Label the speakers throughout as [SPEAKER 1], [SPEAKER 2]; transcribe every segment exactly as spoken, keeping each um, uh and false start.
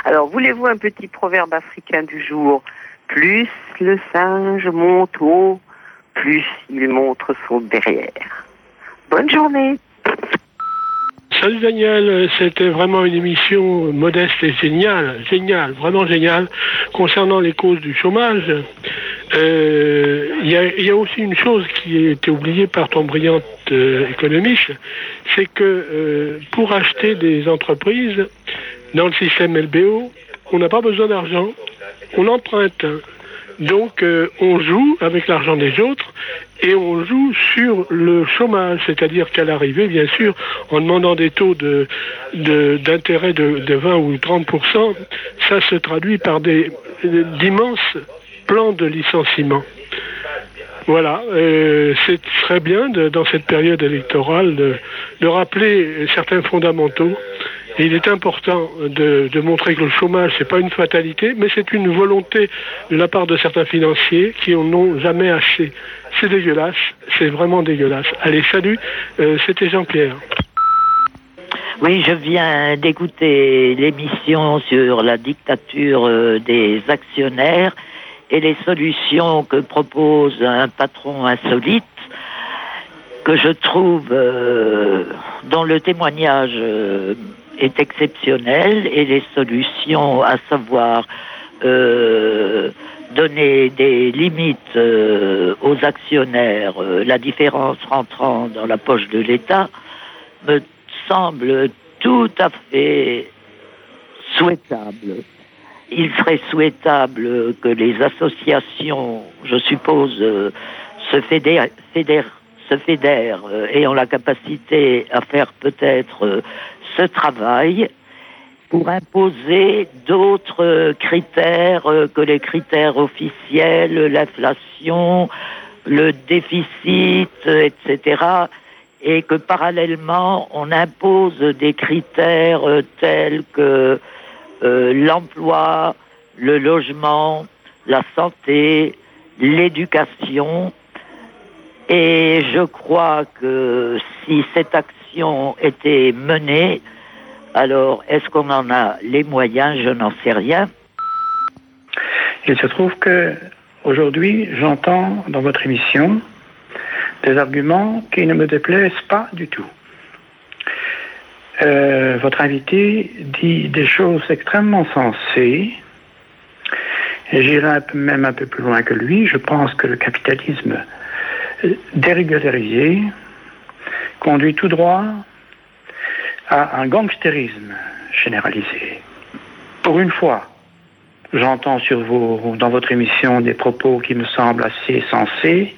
[SPEAKER 1] Alors, voulez-vous un petit proverbe africain du jour? Plus le singe monte haut, plus il montre son derrière. Bonne journée.
[SPEAKER 2] Salut Daniel, c'était vraiment une émission modeste et géniale, géniale, vraiment géniale, concernant les causes du chômage. Euh, Il y, a, y a aussi une chose qui a été oubliée par ton brillante euh, économiste, c'est que euh, pour acheter des entreprises dans le système L B O, on n'a pas besoin d'argent, on emprunte. Donc euh, on joue avec l'argent des autres et on joue sur le chômage, c'est-à-dire qu'à l'arrivée, bien sûr, en demandant des taux de, de, d'intérêt de, de vingt ou trente pour cent, ça se traduit par des, d'immenses plans de licenciement. Voilà, euh, c'est très bien de, dans cette période électorale de, de rappeler certains fondamentaux. Et il est important de, de montrer que le chômage, c'est pas une fatalité, mais c'est une volonté de la part de certains financiers qui en ont jamais assez. C'est dégueulasse, c'est vraiment dégueulasse. Allez, salut, euh, c'était Jean-Pierre.
[SPEAKER 3] Oui, je viens d'écouter l'émission sur la dictature des actionnaires et les solutions que propose un patron insolite, que je trouve, euh, dont le témoignage euh, est exceptionnel, et les solutions, à savoir euh, donner des limites euh, aux actionnaires, euh, la différence rentrant dans la poche de l'État, me semble tout à fait souhaitable. Il serait souhaitable que les associations, je suppose, euh, se fédèrent, fédèrent, se fédèrent euh, ayant la capacité à faire peut-être euh, ce travail pour imposer d'autres critères euh, que les critères officiels, l'inflation, le déficit, euh, et cetera, et que parallèlement on impose des critères euh, tels que Euh, l'emploi, le logement, la santé, l'éducation. Et je crois que si cette action était menée, alors est-ce qu'on en a les moyens? Je n'en sais rien.
[SPEAKER 4] Il se trouve que aujourd'hui, j'entends dans votre émission des arguments qui ne me déplaisent pas du tout. Euh, votre invité dit des choses extrêmement sensées, et j'irai un peu, même un peu plus loin que lui. Je pense que le capitalisme dérégularisé conduit tout droit à un gangstérisme généralisé. Pour une fois, j'entends sur vos, dans votre émission des propos qui me semblent assez sensés,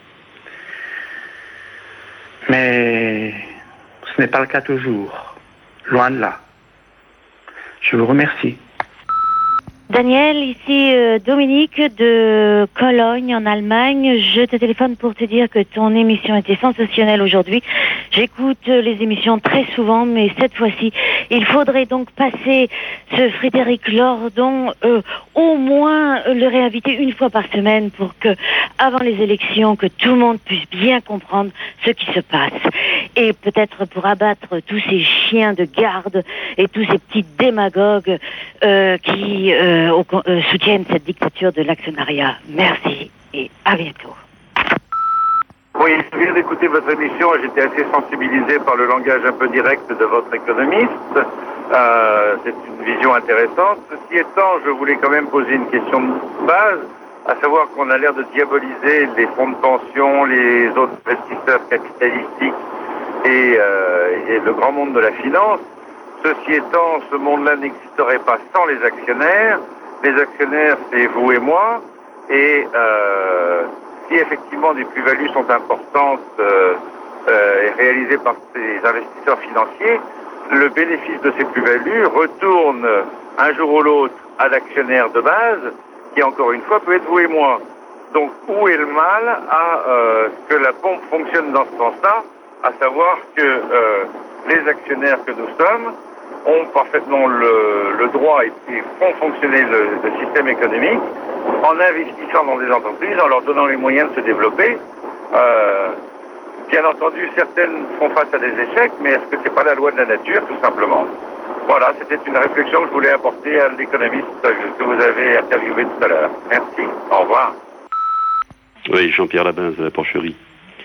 [SPEAKER 4] mais ce n'est pas le cas toujours. Loin de là. Je vous remercie.
[SPEAKER 5] Daniel, ici euh, Dominique de Cologne en Allemagne. Je te téléphone pour te dire que ton émission était sensationnelle aujourd'hui. J'écoute euh, les émissions très souvent, mais cette fois-ci, il faudrait donc passer ce Frédéric Lordon, euh, au moins euh, le réinviter une fois par semaine pour que, avant les élections, que tout le monde puisse bien comprendre ce qui se passe. Et peut-être pour abattre tous ces chiens de garde et tous ces petits démagogues euh, qui... Euh, Euh, au, euh, soutiennent cette dictature de l'actionnariat. Merci et à bientôt.
[SPEAKER 6] Oui, je viens d'écouter votre émission et j'étais assez sensibilisé par le langage un peu direct de votre économiste. Euh, c'est une vision intéressante. Ceci étant, je voulais quand même poser une question de base, à savoir qu'on a l'air de diaboliser les fonds de pension, les autres investisseurs capitalistiques et, euh, et le grand monde de la finance. Ceci étant, ce monde-là n'existerait pas sans les actionnaires. Les actionnaires, c'est vous et moi. Et euh, si effectivement des plus-values sont importantes euh, euh, et réalisées par ces investisseurs financiers, le bénéfice de ces plus-values retourne un jour ou l'autre à l'actionnaire de base, qui encore une fois peut être vous et moi. Donc où est le mal à euh, que la pompe fonctionne dans ce sens-là, à savoir que euh, les actionnaires que nous sommes ont parfaitement le, le droit et, et font fonctionner le, le système économique en investissant dans des entreprises, en leur donnant les moyens de se développer. Euh, bien entendu, certaines font face à des échecs, mais est-ce que c'est pas la loi de la nature, tout simplement? Voilà, c'était une réflexion que je voulais apporter à l'économiste que vous avez interviewé tout à l'heure. Merci, au revoir.
[SPEAKER 7] Oui, Jean-Pierre Labinze de la Porcherie.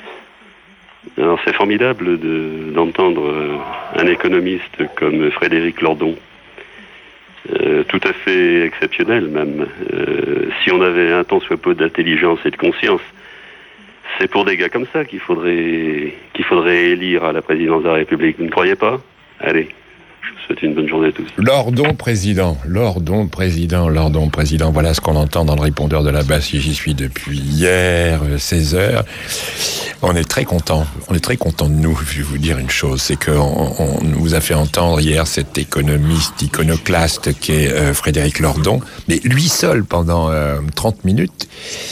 [SPEAKER 7] Alors c'est formidable de, d'entendre euh, un économiste comme Frédéric Lordon, euh, tout à fait exceptionnel même. Euh, si on avait un tant soit peu d'intelligence et de conscience, c'est pour des gars comme ça qu'il faudrait, qu'il faudrait élire à la présidence de la République. Vous ne croyez pas ? Allez. Je vous souhaite une bonne journée à tous.
[SPEAKER 8] Lordon président, Lordon président, Lordon président. Voilà ce qu'on entend dans le répondeur de la base si j'y suis depuis hier, seize heures. On est très content. On est très content de nous. Je vais vous dire une chose, c'est qu'on on vous a fait entendre hier cet économiste iconoclaste qui est euh, Frédéric Lordon, mais lui seul pendant euh, trente minutes,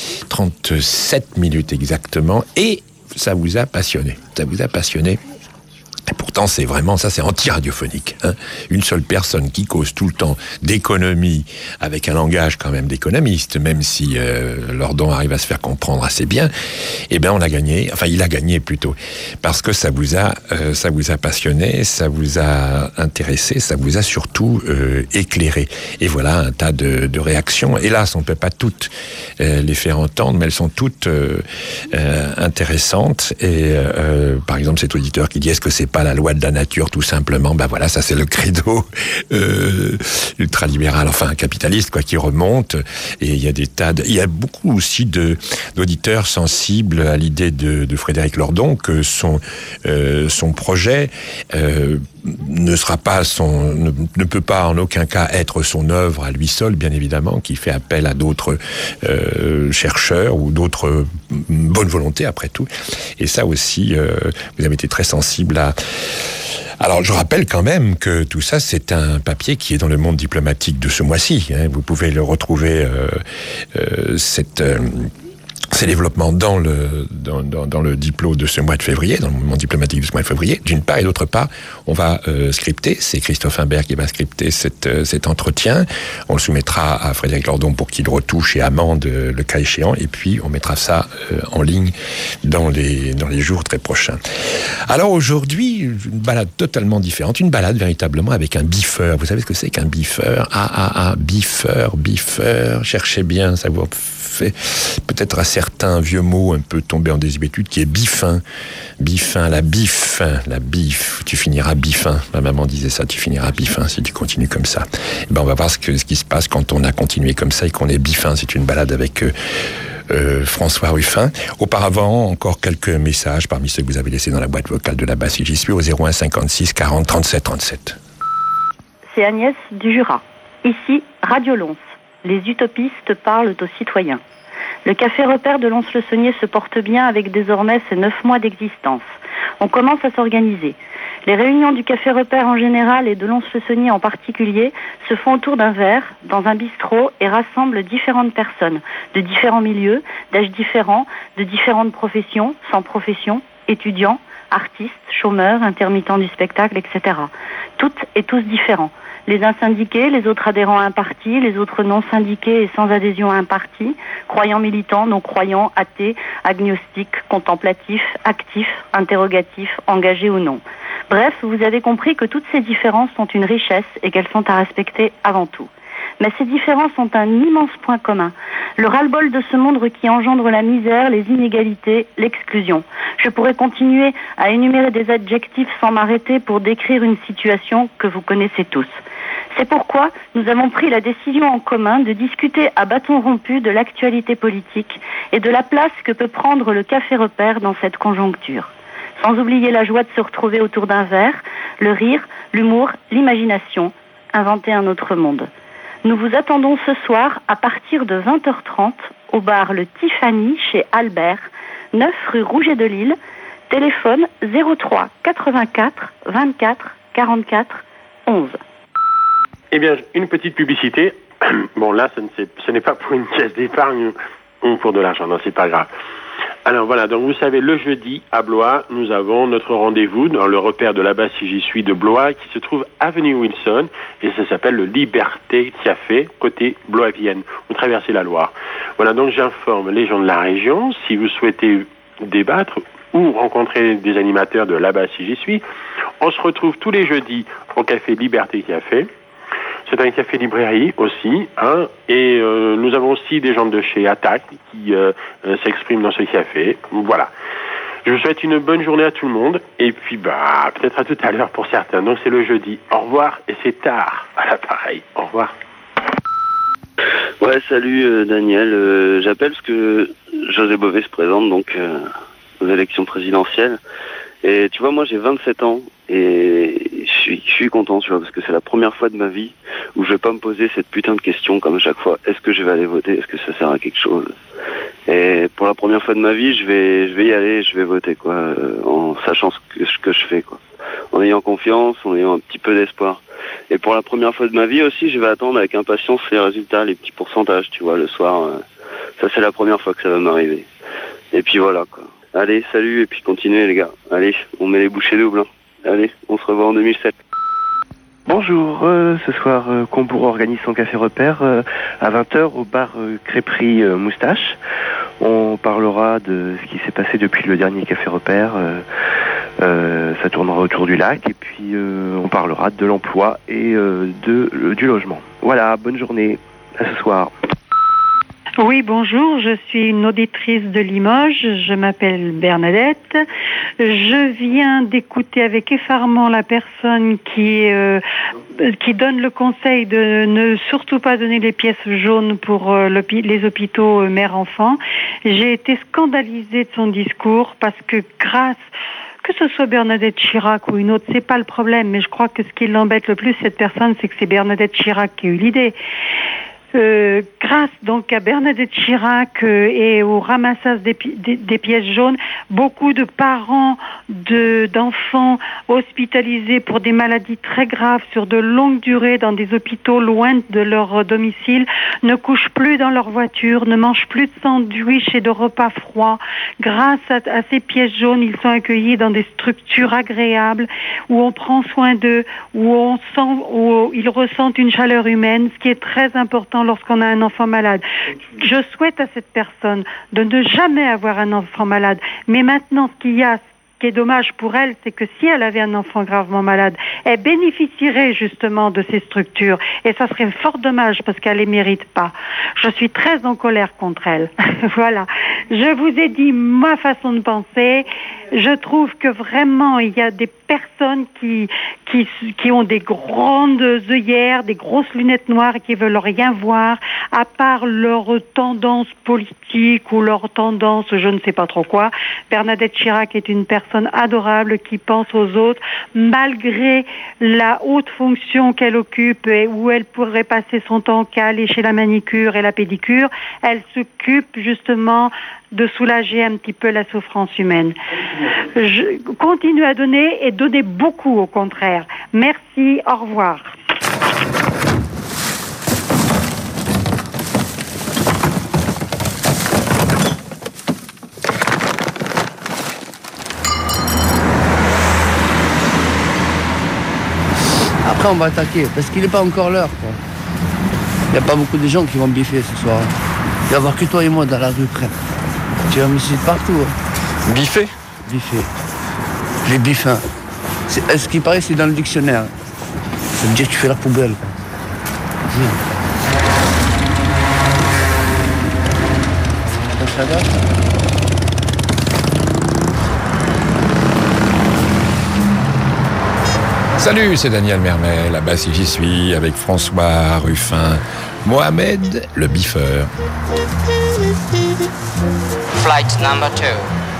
[SPEAKER 8] trente-sept minutes exactement, et ça vous a passionné. Ça vous a passionné. Et pourtant, c'est vraiment ça, c'est anti-radiophonique. Hein. Une seule personne qui cause tout le temps d'économie, avec un langage quand même d'économiste, même si euh, Lordon arrive à se faire comprendre assez bien, eh ben on a gagné. Enfin, il a gagné plutôt, parce que ça vous a, euh, ça vous a passionné, ça vous a intéressé, ça vous a surtout euh, éclairé. Et voilà un tas de, de réactions. Hélas, on ne peut pas toutes euh, les faire entendre, mais elles sont toutes euh, euh, intéressantes. Et euh, par exemple, cet auditeur qui dit est-ce que c'est pas la loi de la nature, tout simplement. Ben voilà, ça c'est le credo euh, ultralibéral, enfin capitaliste, quoi, qui remonte. Et il y a des tas de, il y a beaucoup aussi de d'auditeurs sensibles à l'idée de, de Frédéric Lordon que son euh, son projet euh, ne sera pas son, ne, ne peut pas en aucun cas être son œuvre à lui seul, bien évidemment, qui fait appel à d'autres euh, chercheurs ou d'autres bonnes volontés après tout. Et ça aussi, euh, vous avez été très sensible à. Alors, je rappelle quand même que tout ça, c'est un papier qui est dans le monde diplomatique de ce mois-ci. Hein. Vous pouvez le retrouver, euh, euh, cette. Euh, ces développements dans le dans, dans, dans le diplôme de ce mois de février, dans le mouvement diplomatique de ce mois de février, d'une part, et d'autre part, on va euh, scripter, c'est Christophe Imbert qui va scripter cette, euh, cet entretien, on le soumettra à Frédéric Lordon pour qu'il retouche et amende euh, le cas échéant, et puis on mettra ça euh, en ligne dans les, dans les jours très prochains. Alors aujourd'hui, une balade totalement différente, une balade véritablement avec un biffeur. Vous savez ce que c'est qu'un biffeur ? Ah, ah, ah, biffeur, biffeur, cherchez bien, ça vous fait peut-être un certain vieux mot un peu tombé en désuétude qui est bifin. Bifin, la bif, la bif, tu finiras bifin. Ma maman disait ça, tu finiras bifin si tu continues comme ça. Et ben on va voir ce, que, ce qui se passe quand on a continué comme ça et qu'on est bifin. C'est une balade avec euh, euh, François Ruffin. Auparavant, encore quelques messages parmi ceux que vous avez laissés dans la boîte vocale de la base si j'y suis au zéro un cinquante-six quarante trente-sept trente-sept.
[SPEAKER 9] C'est Agnès du Jura. Ici, Radio Lons. Les utopistes parlent aux citoyens. Le café repère de Lons-le-Saunier se porte bien avec désormais ses neuf mois d'existence. On commence à s'organiser. Les réunions du café repère en général et de Lons-le-Saunier en particulier se font autour d'un verre, dans un bistrot et rassemblent différentes personnes, de différents milieux, d'âges différents, de différentes professions, sans profession, étudiants, artistes, chômeurs, intermittents du spectacle, et cetera. Toutes et tous différents. Les uns syndiqués, les autres adhérents à un parti, les autres non syndiqués et sans adhésion à un parti, croyants militants, non-croyants, athées, agnostiques, contemplatifs, actifs, interrogatifs, engagés ou non. Bref, vous avez compris que toutes ces différences sont une richesse et qu'elles sont à respecter avant tout. Mais ces différences ont un immense point commun. Le ras-le-bol de ce monde qui engendre la misère, les inégalités, l'exclusion. Je pourrais continuer à énumérer des adjectifs sans m'arrêter pour décrire une situation que vous connaissez tous. C'est pourquoi nous avons pris la décision en commun de discuter à bâton rompu de l'actualité politique et de la place que peut prendre le café repère dans cette conjoncture. Sans oublier la joie de se retrouver autour d'un verre, le rire, l'humour, l'imagination, inventer un autre monde. Nous vous attendons ce soir à partir de vingt heures trente au bar Le Tiffany chez Albert, neuf rue Rouget de Lille, téléphone zéro trois quatre-vingt-quatre vingt-quatre quarante-quatre onze.
[SPEAKER 10] Eh bien, une petite publicité. Bon, là, ce, ne ce n'est pas pour une caisse d'épargne ou pour de l'argent, non, c'est pas grave. Alors voilà, donc vous savez, le jeudi, à Blois, nous avons notre rendez-vous dans le repère de la base si j'y suis de Blois, qui se trouve avenue Wilson, et ça s'appelle le Liberté Café, côté Blois-Vienne. Vous traversez la Loire. Voilà, donc j'informe les gens de la région, si vous souhaitez débattre ou rencontrer des animateurs de la base si j'y suis, On se retrouve tous les jeudis au Café Liberté Café. C'est un café librairie aussi, hein, et euh, nous avons aussi des gens de chez Attaque qui euh, euh, s'expriment dans ce café. Voilà. Je vous souhaite une bonne journée à tout le monde, et puis bah peut-être à tout à l'heure pour certains. Donc c'est le jeudi. Au revoir, et c'est tard à l'appareil. Au revoir.
[SPEAKER 11] Ouais, salut euh, Daniel. Euh, j'appelle parce que José Bové se présente donc euh, aux élections présidentielles. Et tu vois, moi j'ai vingt-sept ans et je suis, je suis content, tu vois, parce que c'est la première fois de ma vie où je vais pas me poser cette putain de question comme à chaque fois. Est-ce que je vais aller voter? Est-ce que ça sert à quelque chose? Et pour la première fois de ma vie, je vais, je vais y aller, je vais voter, quoi, euh, en sachant ce que, ce que je fais, quoi. En ayant confiance, en ayant un petit peu d'espoir. Et pour la première fois de ma vie aussi, je vais attendre avec impatience les résultats, les petits pourcentages, tu vois, le soir. Euh, ça, c'est la première fois que ça va m'arriver. Et puis voilà, quoi. Allez, salut, et puis continuez, les gars. Allez, on met les bouchées doubles. Hein. Allez, on se revoit en deux mille sept.
[SPEAKER 12] Bonjour, euh, ce soir, euh, Combourg organise son café repère euh, à vingt heures au bar euh, Crêperie euh, Moustache. On parlera de ce qui s'est passé depuis le dernier café repère. Euh, euh, ça tournera autour du lac et puis euh, on parlera de l'emploi et euh, de, euh, du logement. Voilà, bonne journée, à ce soir.
[SPEAKER 13] Oui, bonjour, je suis une auditrice de Limoges, je m'appelle Bernadette. Je viens d'écouter avec effarement la personne qui euh, qui donne le conseil de ne surtout pas donner les pièces jaunes pour euh, les hôpitaux euh, mère-enfant. J'ai été scandalisée de son discours parce que grâce que ce soit Bernadette Chirac ou une autre, c'est pas le problème, mais je crois que ce qui l'embête le plus, cette personne, c'est que c'est Bernadette Chirac qui a eu l'idée. Euh, grâce donc à Bernadette Chirac euh, et au ramassage des, pi- des, des pièces jaunes, beaucoup de parents de, d'enfants hospitalisés pour des maladies très graves sur de longues durées dans des hôpitaux loin de leur domicile ne couchent plus dans leur voiture, ne mangent plus de sandwichs et de repas froids. Grâce à, à ces pièces jaunes, ils sont accueillis dans des structures agréables où on prend soin d'eux, où on sent, où ils ressentent une chaleur humaine, ce qui est très important lorsqu'on a un enfant malade. Je souhaite à cette personne de ne jamais avoir un enfant malade. Mais maintenant, ce qu'il y a, ce qui est dommage pour elle, c'est que si elle avait un enfant gravement malade, elle bénéficierait justement de ces structures. Et ça serait fort dommage parce qu'elle les mérite pas. Je suis très en colère contre elle. Voilà. Je vous ai dit ma façon de penser. Je trouve que vraiment, il y a des personnes qui, qui, qui ont des grandes œillères, des grosses lunettes noires et qui veulent rien voir, à part leur tendance politique ou leur tendance, je ne sais pas trop quoi. Bernadette Chirac est une personne adorable qui pense aux autres, malgré la haute fonction qu'elle occupe et où elle pourrait passer son temps qu'à aller chez la manicure et la pédicure. Elle s'occupe justement de soulager un petit peu la souffrance humaine. Je continue à donner et donner beaucoup au contraire. Merci, au revoir.
[SPEAKER 14] Après on va attaquer, parce qu'il n'est pas encore l'heure, quoi. Il n'y a pas beaucoup de gens qui vont biffer ce soir. Il va y avoir que toi et moi dans la rue près. Tu vas me suivre partout. Hein.
[SPEAKER 15] Biffer
[SPEAKER 14] Biffer. Les biffins. C'est, ce qui paraît, c'est dans le dictionnaire. Ça veut dire que tu fais la poubelle. Mmh. Ça va, ça.
[SPEAKER 8] Salut, c'est Daniel Mermet, là-bas si j'y suis, avec François Ruffin, Mohamed le biffeur.
[SPEAKER 16] Flight number two.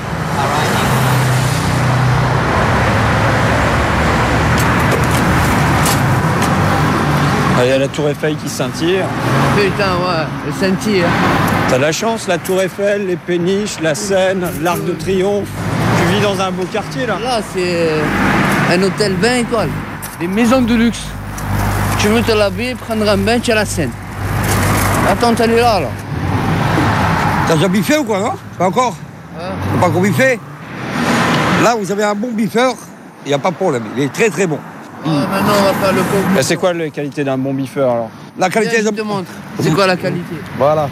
[SPEAKER 15] Il y a la tour Eiffel qui scintille.
[SPEAKER 14] Putain, ouais, elle scintille.
[SPEAKER 15] T'as de la chance, la tour Eiffel, les péniches, la Seine, l'Arc de Triomphe. Tu vis dans un beau quartier, là.
[SPEAKER 14] Là, c'est un hôtel vingt étoiles. Des maisons de luxe. Tu veux te laver, prendre un bain, tu as la Seine. Attends, t'es là, là.
[SPEAKER 17] T'as déjà biffé ou quoi, non? Pas encore?
[SPEAKER 14] Ouais.
[SPEAKER 17] T'as pas encore biffé? Là, vous avez un bon biffeur, il n'y a pas de problème. Il est très très bon.
[SPEAKER 14] Ah, maintenant, on va faire le concours.
[SPEAKER 15] Mais c'est quoi la qualité d'un bon biffeur, alors?
[SPEAKER 17] La qualité...
[SPEAKER 14] Viens, je te montre. C'est quoi la qualité?
[SPEAKER 17] Voilà.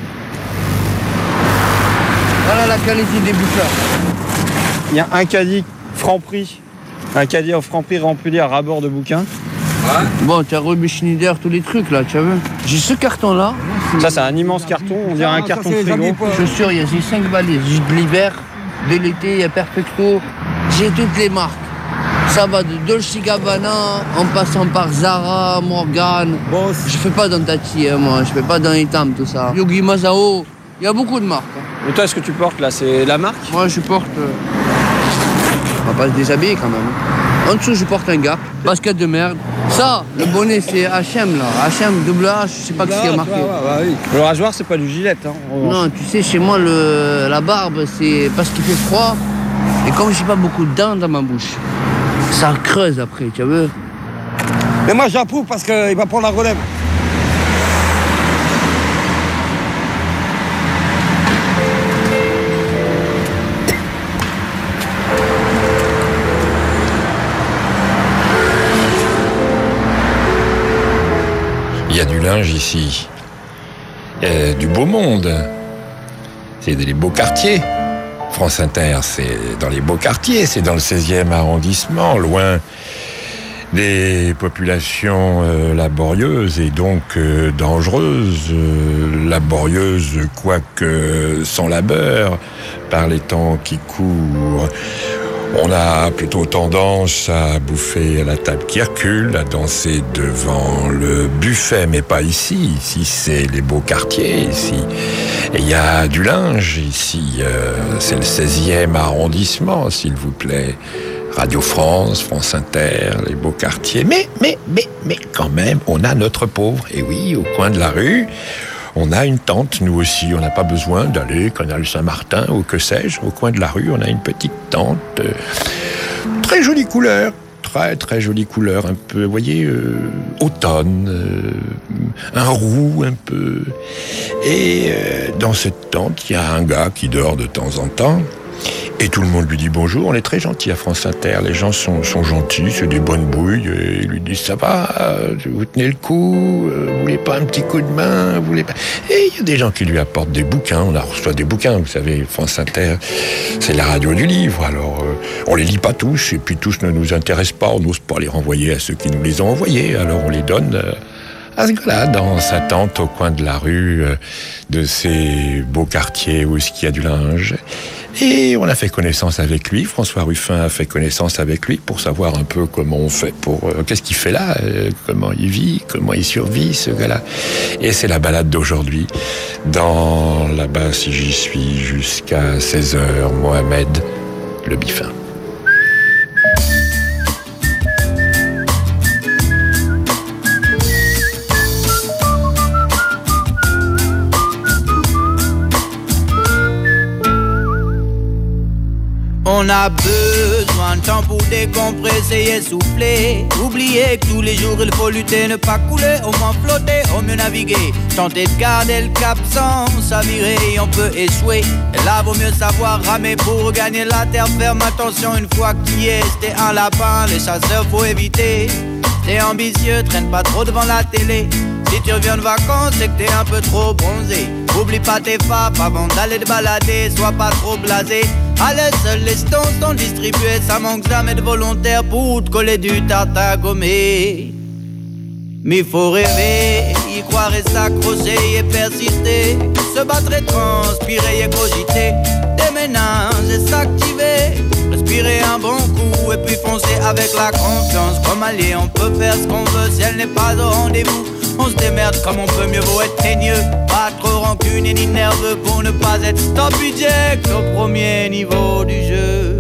[SPEAKER 14] Voilà la qualité des biffeurs.
[SPEAKER 15] Il y a un caddie Franprix Un caddie en franc-prix rempli à rabord de bouquins.
[SPEAKER 14] Ouais. Bon, tu as Ruby Schneider, tous les trucs là, tu as vu. J'ai ce carton-là.
[SPEAKER 15] Ça, c'est un immense carton, on dirait un
[SPEAKER 14] ça,
[SPEAKER 15] carton
[SPEAKER 14] ça,
[SPEAKER 15] frigo.
[SPEAKER 14] Chaussures, il y a cinq valises. J'ai de l'hiver, de l'été, il y a Perfecto. J'ai toutes les marques. Ça va de Dolce Gabbana en passant par Zara, Morgan. Bon, je fais pas dans Tati, hein, moi. Je fais pas dans Etam, tout ça. Yogi Masao. Il y a beaucoup de marques. Hein.
[SPEAKER 15] Et toi, ce que tu portes là, c'est la marque?
[SPEAKER 14] Moi, je porte. Euh... On va pas se déshabiller quand même. En dessous, je porte un Gap. Basket de merde. Ça, le bonnet, c'est H M là. H M, double H, je sais pas ce qu'il y a marqué.
[SPEAKER 15] Ouais, ouais, ouais, oui. Le rasoir, c'est pas du Gillette. Hein,
[SPEAKER 14] non, tu sais, chez moi, le... la barbe, c'est parce qu'il fait froid. Et comme j'ai pas beaucoup de dents dans ma bouche, ça creuse après, tu vois.
[SPEAKER 17] Mais moi, j'approuve parce qu'il va prendre la relève.
[SPEAKER 8] Il y a du linge ici. Il y a du beau monde. C'est des beaux quartiers. France Inter, c'est dans les beaux quartiers, c'est dans le seizième arrondissement, loin des populations euh, laborieuses et donc euh, dangereuses, euh, laborieuses quoique sans labeur, par les temps qui courent. On a plutôt tendance à bouffer à la table qui recule, à danser devant le buffet, mais pas ici. Ici, c'est les beaux quartiers, ici. Et il y a du linge, ici. Euh, c'est le seizième arrondissement, s'il vous plaît. Radio France, France Inter, les beaux quartiers. Mais, mais, mais, mais, quand même, on a notre pauvre. Et oui, au coin de la rue, on a une tente, nous aussi. On n'a pas besoin d'aller Canal Saint-Martin ou que sais-je. Au coin de la rue, on a une petite tente. Euh, très jolie couleur. Très, très jolie couleur. Un peu, vous voyez, euh, automne. Euh, un roux, un peu. Et euh, dans cette tente, il y a un gars qui dort de temps en temps. Et tout le monde lui dit bonjour. On est très gentil à France Inter. Les gens sont, sont gentils, c'est des bonnes bouilles. Et ils lui disent ça va, vous tenez le coup, vous voulez pas un petit coup de main, vous voulez pas. Et il y a des gens qui lui apportent des bouquins. On a reçoit des bouquins, vous savez, France Inter, c'est la radio du livre. Alors euh, on les lit pas tous, et puis tous ne nous intéressent pas. On n'ose pas les renvoyer à ceux qui nous les ont envoyés. Alors on les donne. Euh, à ce gars-là, dans sa tente au coin de la rue, euh, de ces beaux quartiers où il y a du linge. Et on a fait connaissance avec lui, François Ruffin a fait connaissance avec lui pour savoir un peu comment on fait, pour euh, qu'est-ce qu'il fait là, euh, comment il vit, comment il survit, ce gars-là. Et c'est la balade d'aujourd'hui. Dans là-bas, si j'y suis, jusqu'à seize heures, Mohamed Le Biffin.
[SPEAKER 18] On a besoin de temps pour décompresser et souffler. Oubliez que tous les jours il faut lutter, ne pas couler, au moins flotter, au mieux naviguer. Tenter de garder le cap sans s'avirer, on peut échouer. Et là vaut mieux savoir ramer pour gagner la terre ferme. Attention une fois qu'il y est, c'était un lapin, les chasseurs faut éviter. T'es ambitieux, traîne pas trop devant la télé. Si tu reviens de vacances, c'est que t'es un peu trop bronzé. Oublie pas tes faves avant d'aller te balader, sois pas trop blasé. Allez, seuls les stones sont distribués, ça manque jamais de volontaires pour te coller du tarte à gommer. Mais faut rêver, y croire et s'accrocher et persister. Se battre et transpirer et cogiter. Déménager et s'activer. Respirer un bon coup et puis foncer avec la confiance. Comme allié, on peut faire ce qu'on veut si elle n'est pas au rendez-vous. On se démerde comme on peut, mieux vaut être teigneux. Pas trop rancune et ni nerveux pour ne pas être stop eject au premier niveau du jeu.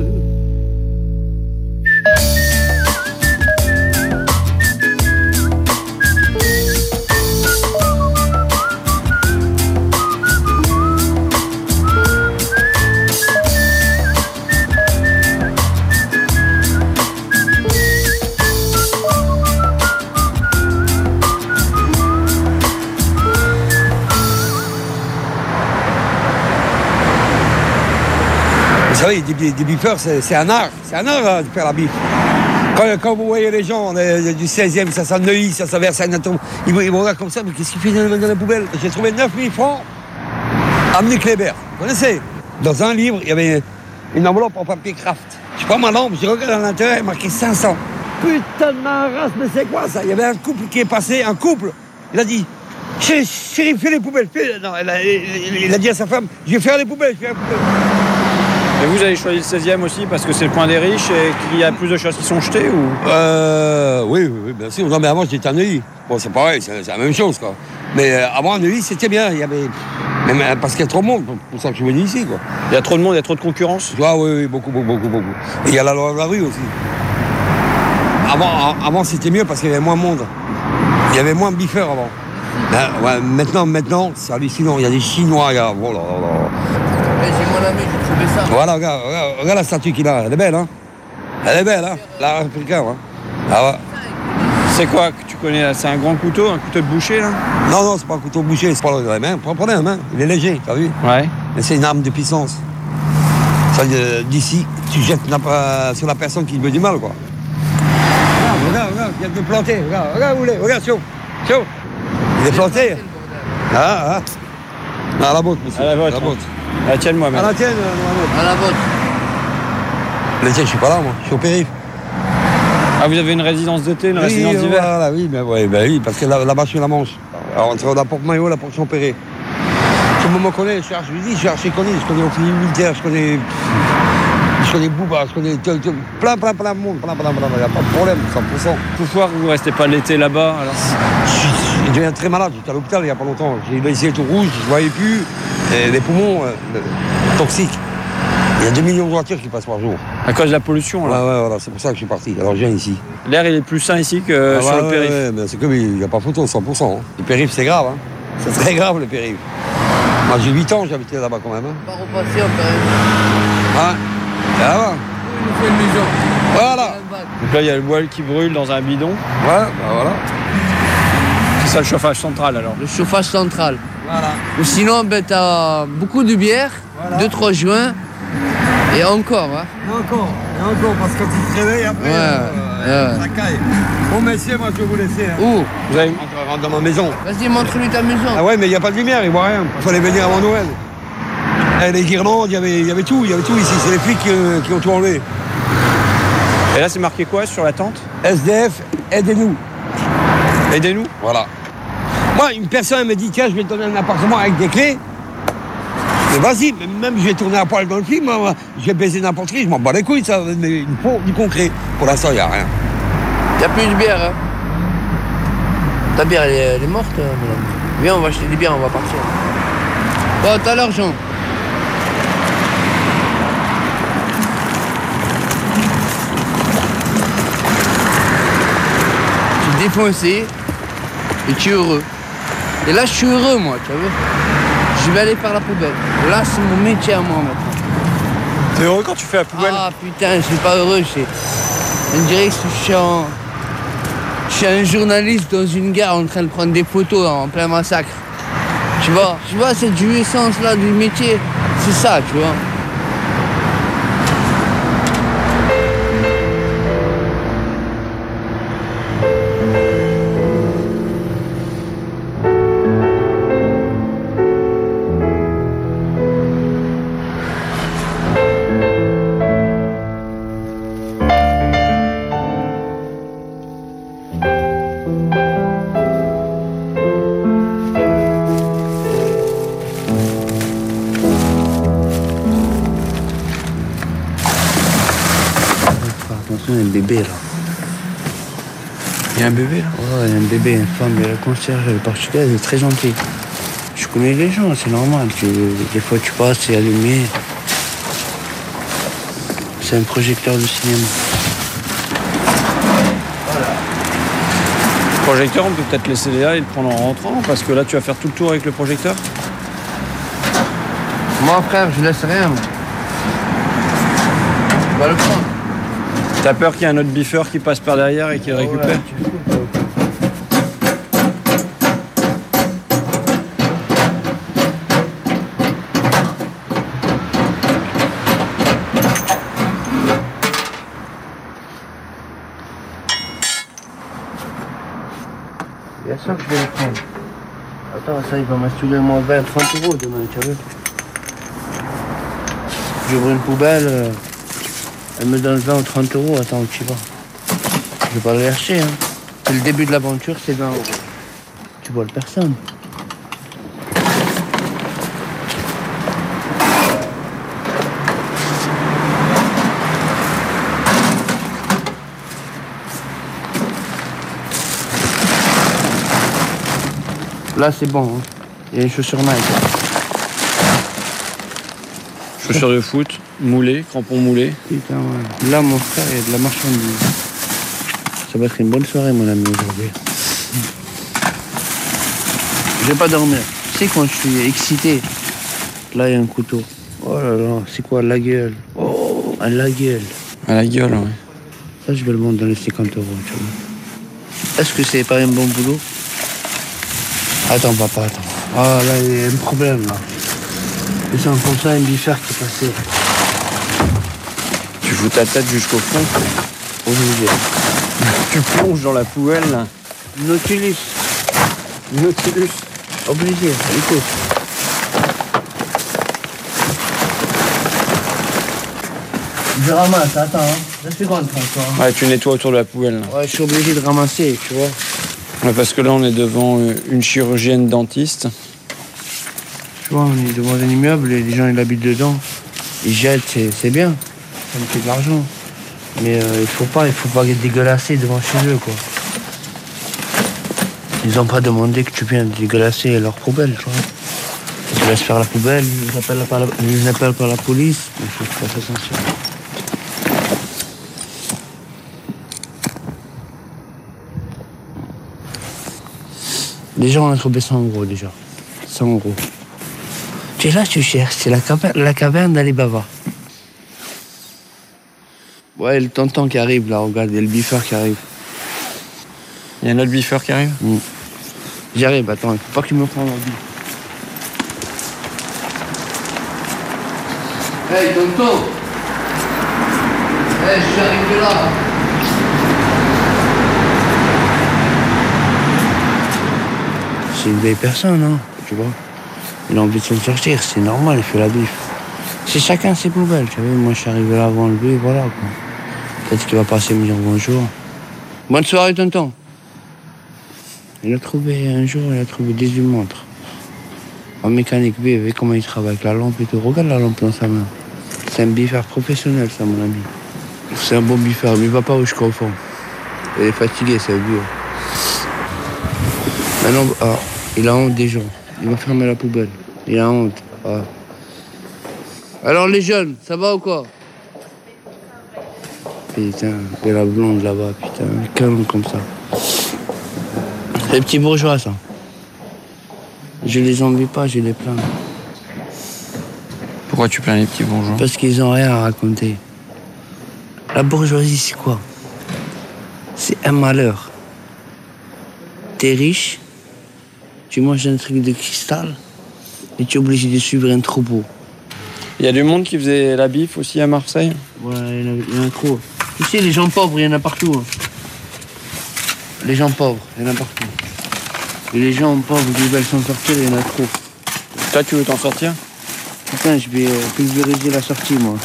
[SPEAKER 17] Vous savez, des, des biffeurs, c'est, c'est un art. C'est un art hein, de faire la biffe. Quand, quand vous voyez les gens on est du seizième, ça sent Neuilly, ça sent Versailles, ils me regardent comme ça, mais qu'est-ce qu'il fait dans, dans la poubelle? J'ai trouvé neuf mille francs à Kléber. Vous connaissez? Dans un livre, il y avait une enveloppe en papier craft. Je Je prends ma lampe, je regarde à l'intérieur, il est marqué cinq cents. Putain de ma race, mais c'est quoi ça? Il y avait un couple qui est passé, un couple. Il a dit, chérie, chérie, fais les poubelles. Fais... Non, il a, il, il a dit à sa femme, je vais faire les poubelles, je vais faire les poubelles.
[SPEAKER 15] Et vous avez choisi le seizième aussi parce que c'est le coin des riches et qu'il y a plus de choses qui sont jetées ou...
[SPEAKER 17] Euh... Oui, oui, bien sûr. Non, mais avant, j'étais à Neuilly. Bon, c'est pareil, c'est, c'est la même chose, quoi. Mais euh, avant, à Neuilly, c'était bien. Il y avait... Même, parce qu'il y a trop de monde, c'est pour ça que je suis venu ici, quoi.
[SPEAKER 15] Il y a trop de monde, il y a trop de concurrence?
[SPEAKER 17] Ah oui, oui, beaucoup, beaucoup, beaucoup, beaucoup. Et il y a la loi de la rue aussi. Avant, avant, c'était mieux parce qu'il y avait moins de monde. Il y avait moins de biffeurs avant. Ben, ouais, maintenant, maintenant, c'est hallucinant. Il y a des Chinois, il y a... Oh là là là.
[SPEAKER 14] J'ai mon ami, j'ai trouvé ça.
[SPEAKER 17] Voilà, regarde, regarde, regarde la statue qu'il a. Elle est belle, hein? Elle est belle, hein? La réplique, hein? Ah ouais.
[SPEAKER 15] C'est quoi que tu connais là? C'est un grand couteau, un couteau de boucher, là?
[SPEAKER 17] Non, non, c'est pas un couteau de boucher, c'est pas la main. Prenez la main, il est léger, t'as vu?
[SPEAKER 15] Ouais.
[SPEAKER 17] Mais c'est une arme de puissance. Ça, d'ici, tu jettes sur la personne qui te veut du mal, quoi. Regarde, regarde, regarde, il vient de me planter. Regarde, regarde où il est, regarde, chaud. Chaud. Il est planté. Ah, ah. À la botte, monsieur.
[SPEAKER 15] À la botte.
[SPEAKER 17] À la botte.
[SPEAKER 15] À la tienne, moi, même.
[SPEAKER 17] À la tienne,
[SPEAKER 14] à la botte.
[SPEAKER 17] La tienne, je suis pas là, moi. Je suis au périph'.
[SPEAKER 15] Ah, vous avez une résidence d'été, une
[SPEAKER 17] oui,
[SPEAKER 15] résidence d'hiver?
[SPEAKER 17] Voilà, oui, mais ouais, bah oui, parce que là, là-bas, je suis la Manche. Alors, entre la porte Maillot et la porte Champéret. Tout le monde me connaît, je suis, je dis, je suis archi connu, je connais au film militaire, je connais. Je connais Bouba, je connais plein, plein, plein de monde, plein, plein, plein, il n'y a pas de problème, cent pour cent.
[SPEAKER 15] Pourquoi vous ne restez pas l'été là-bas alors?
[SPEAKER 17] Je deviens très malade, j'étais à l'hôpital il n'y a pas longtemps. J'ai laissé tout rouge, je ne voyais plus, et les poumons euh, toxiques. Il y a deux millions de voitures qui passent par jour.
[SPEAKER 15] À cause de la pollution là?
[SPEAKER 17] Ouais, ouais, voilà, c'est pour ça que je suis parti. Alors je viens ici.
[SPEAKER 15] L'air il est plus sain ici que
[SPEAKER 17] ah,
[SPEAKER 15] sur
[SPEAKER 17] ouais,
[SPEAKER 15] le périph'.
[SPEAKER 17] Ouais, mais c'est comme il n'y a pas photo, cent pour cent. Hein. Le périph' c'est grave, hein. C'est très grave le périph'. Moi j'ai huit ans, j'habitais là-bas quand même. Hein.
[SPEAKER 14] On va repasser en périph'.
[SPEAKER 17] Ouais, c'est là-bas.
[SPEAKER 14] Il nous fait une maison.
[SPEAKER 17] Voilà.
[SPEAKER 15] Donc là il y a le bois qui brûle dans un bidon.
[SPEAKER 17] Ouais, bah voilà.
[SPEAKER 15] C'est ça le chauffage central alors?
[SPEAKER 14] Le chauffage central.
[SPEAKER 17] Voilà.
[SPEAKER 14] Ou sinon, ben, t'as beaucoup de bière, voilà. deux trois joints, et encore. Hein.
[SPEAKER 17] Et encore, et encore, parce que quand tu te réveilles après,
[SPEAKER 14] ouais,
[SPEAKER 17] euh,
[SPEAKER 14] ouais.
[SPEAKER 17] ça caille. Bon, messieurs, moi je vais vous laisser. Hein.
[SPEAKER 14] Où?
[SPEAKER 17] Vous allez rentrer dans ma maison.
[SPEAKER 14] Vas-y, montre-lui ta maison.
[SPEAKER 17] Ah ouais, mais il n'y a pas de lumière, il voit rien. Il fallait venir avant Noël. Et les guirlandes, il y avait, il y avait tout, il y avait tout ici. C'est les flics qui, qui ont tout enlevé.
[SPEAKER 15] Et là, c'est marqué quoi sur la tente?
[SPEAKER 17] S D F, aidez-nous.
[SPEAKER 15] Aidez-nous?
[SPEAKER 17] Voilà. Moi, une personne me dit, tiens, je vais te donner un appartement avec des clés. Mais vas-y, même je vais tourner à poil dans le film, moi, je vais baiser n'importe qui, je m'en bats les couilles, ça, mais il faut du concret. Pour l'instant, il n'y a rien.
[SPEAKER 14] Il n'y a plus de bière, hein? Ta bière, elle est, elle est morte, hein, madame. Viens, on va acheter des bières, on va partir. Bon, t'as l'argent. Tu es défoncé et tu es heureux. Et là, je suis heureux, moi, tu vois. Je vais aller faire la poubelle. Là, c'est mon métier à moi, maintenant.
[SPEAKER 15] T'es heureux quand tu fais la poubelle?
[SPEAKER 14] Ah, putain, je suis pas heureux. On dirait que je suis, en... je suis un journaliste dans une gare en train de prendre des photos en plein massacre. Tu vois, tu vois cette jouissance-là du métier, c'est ça, tu vois. Il y a un bébé là.
[SPEAKER 15] Il y a un bébé là?
[SPEAKER 14] Ouais, il y a un bébé, une femme, la concierge, elle est portugaise, elle est très gentille. Je connais les gens, c'est normal. Tu, des fois tu passes, c'est allumé. C'est un projecteur de cinéma.
[SPEAKER 15] Voilà. Le projecteur, on peut peut-être laisser là et le prendre en rentrant, parce que là tu vas faire tout le tour avec le projecteur.
[SPEAKER 14] Moi frère, je laisse rien. Moi. Je vais le prendre.
[SPEAKER 15] T'as peur qu'il y ait un autre biffeur qui passe par derrière et qui le récupère?
[SPEAKER 14] Ouais, bien sûr que je vais le prendre. Attends, ça il va m'assurer moins vingt, trente euros demain, tu vois. J'ouvre une poubelle. Euh... Elle me donne vingt ou trente euros, attends, tu vois. Je vais pas le lâcher, hein. C'est le début de l'aventure, c'est vingt euros. Tu vois personne. Là, c'est bon, hein. Il y a une chaussure Nike.
[SPEAKER 15] Chaussures de foot, moulées, crampons moulés.
[SPEAKER 14] Putain, ouais. Là, mon frère, il y a de la marchandise. Ça va être une bonne soirée, mon ami, aujourd'hui. Je vais pas dormir. Tu sais, quand je suis excité, là, il y a un couteau. Oh là là, c'est quoi, la gueule? Oh, à la gueule.
[SPEAKER 15] À la gueule, ouais.
[SPEAKER 14] Ça, je vais le vendre dans les cinquante euros, tu vois. Est-ce que c'est pas un bon boulot? Attends, papa, attends. Ah, là, il y a un problème, là. Et c'est comme ça, un bifère qui est passé.
[SPEAKER 15] Tu fous ta tête jusqu'au fond.
[SPEAKER 14] Obligé.
[SPEAKER 15] Tu plonges dans la poubelle, là.
[SPEAKER 14] Nautilus.
[SPEAKER 15] Nautilus.
[SPEAKER 14] Obligé, écoute. Je ramasse, attends, hein. Deux secondes, François.
[SPEAKER 15] Ouais, tu nettoies autour de la poubelle, là.
[SPEAKER 14] Ouais, je suis obligé de ramasser, tu vois.
[SPEAKER 15] Ouais, parce que là, on est devant une chirurgienne dentiste.
[SPEAKER 14] Tu vois, on est devant un immeuble et les gens, ils habitent dedans. Ils jettent, c'est, c'est bien. Ça me fait de l'argent. Mais euh, il faut pas, il faut pas dégueulasser devant chez eux, quoi. Ils ont pas demandé que tu viennes dégueulasser leur poubelle, tu vois. Ils te laissent faire la poubelle, ils appellent par la, ils appellent par la police. Il faut faire attention. Déjà, on a trouvé cent euros, déjà. cent euros. Tu es là, tu cherches. C'est la caverne, la caverne d'Alibaba. Ouais, le tonton qui arrive, là, regarde, il y a le biffeur qui arrive.
[SPEAKER 15] Il y a un autre biffeur qui arrive
[SPEAKER 14] mmh. J'arrive, attends, il faut pas qu'il me prenne l'ordi. Hey, tonton. Hey, je suis arrivé là. C'est une vieille personne, hein, tu vois. Il a envie de s'en sortir, c'est normal, il fait la bif. C'est chacun ses poubelles, tu vois. Moi, je suis arrivé là avant lui, voilà, quoi. Peut-être qu'il va passer me dire bonjour. Bonne soirée, tonton. Il a trouvé, un jour, il a trouvé dix-huit montres. En mécanique B, avec comment il travaille avec la lampe et tout. Regarde la lampe dans sa main. C'est un biffeur professionnel, ça, mon ami. C'est un bon biffeur, mais il va pas jusqu'au fond. Il est fatigué, c'est vieux. Maintenant, ah, il a honte des gens. Il va fermer la poubelle. Il a honte. Ah. Alors les jeunes, ça va ou quoi? Putain, il y a la blonde là-bas, putain. Calme comme ça. C'est les petits bourgeois, ça. Je les envie pas, je les plains.
[SPEAKER 15] Pourquoi tu plains les petits bourgeois?
[SPEAKER 14] Parce qu'ils ont rien à raconter. La bourgeoisie, c'est quoi? C'est un malheur. T'es riche, tu manges un truc de cristal et tu es obligé de suivre un troupeau.
[SPEAKER 15] Il y a du monde qui faisait la bif aussi à Marseille?
[SPEAKER 14] Ouais, il y en a, il y en a trop. Tu sais, les gens pauvres, il y en a partout. Hein. Les gens pauvres, il y en a partout. Et les gens pauvres qui veulent s'en sortir, il y en a trop.
[SPEAKER 15] Toi, tu veux t'en sortir?
[SPEAKER 14] Putain, je vais pulvériser la sortie, moi.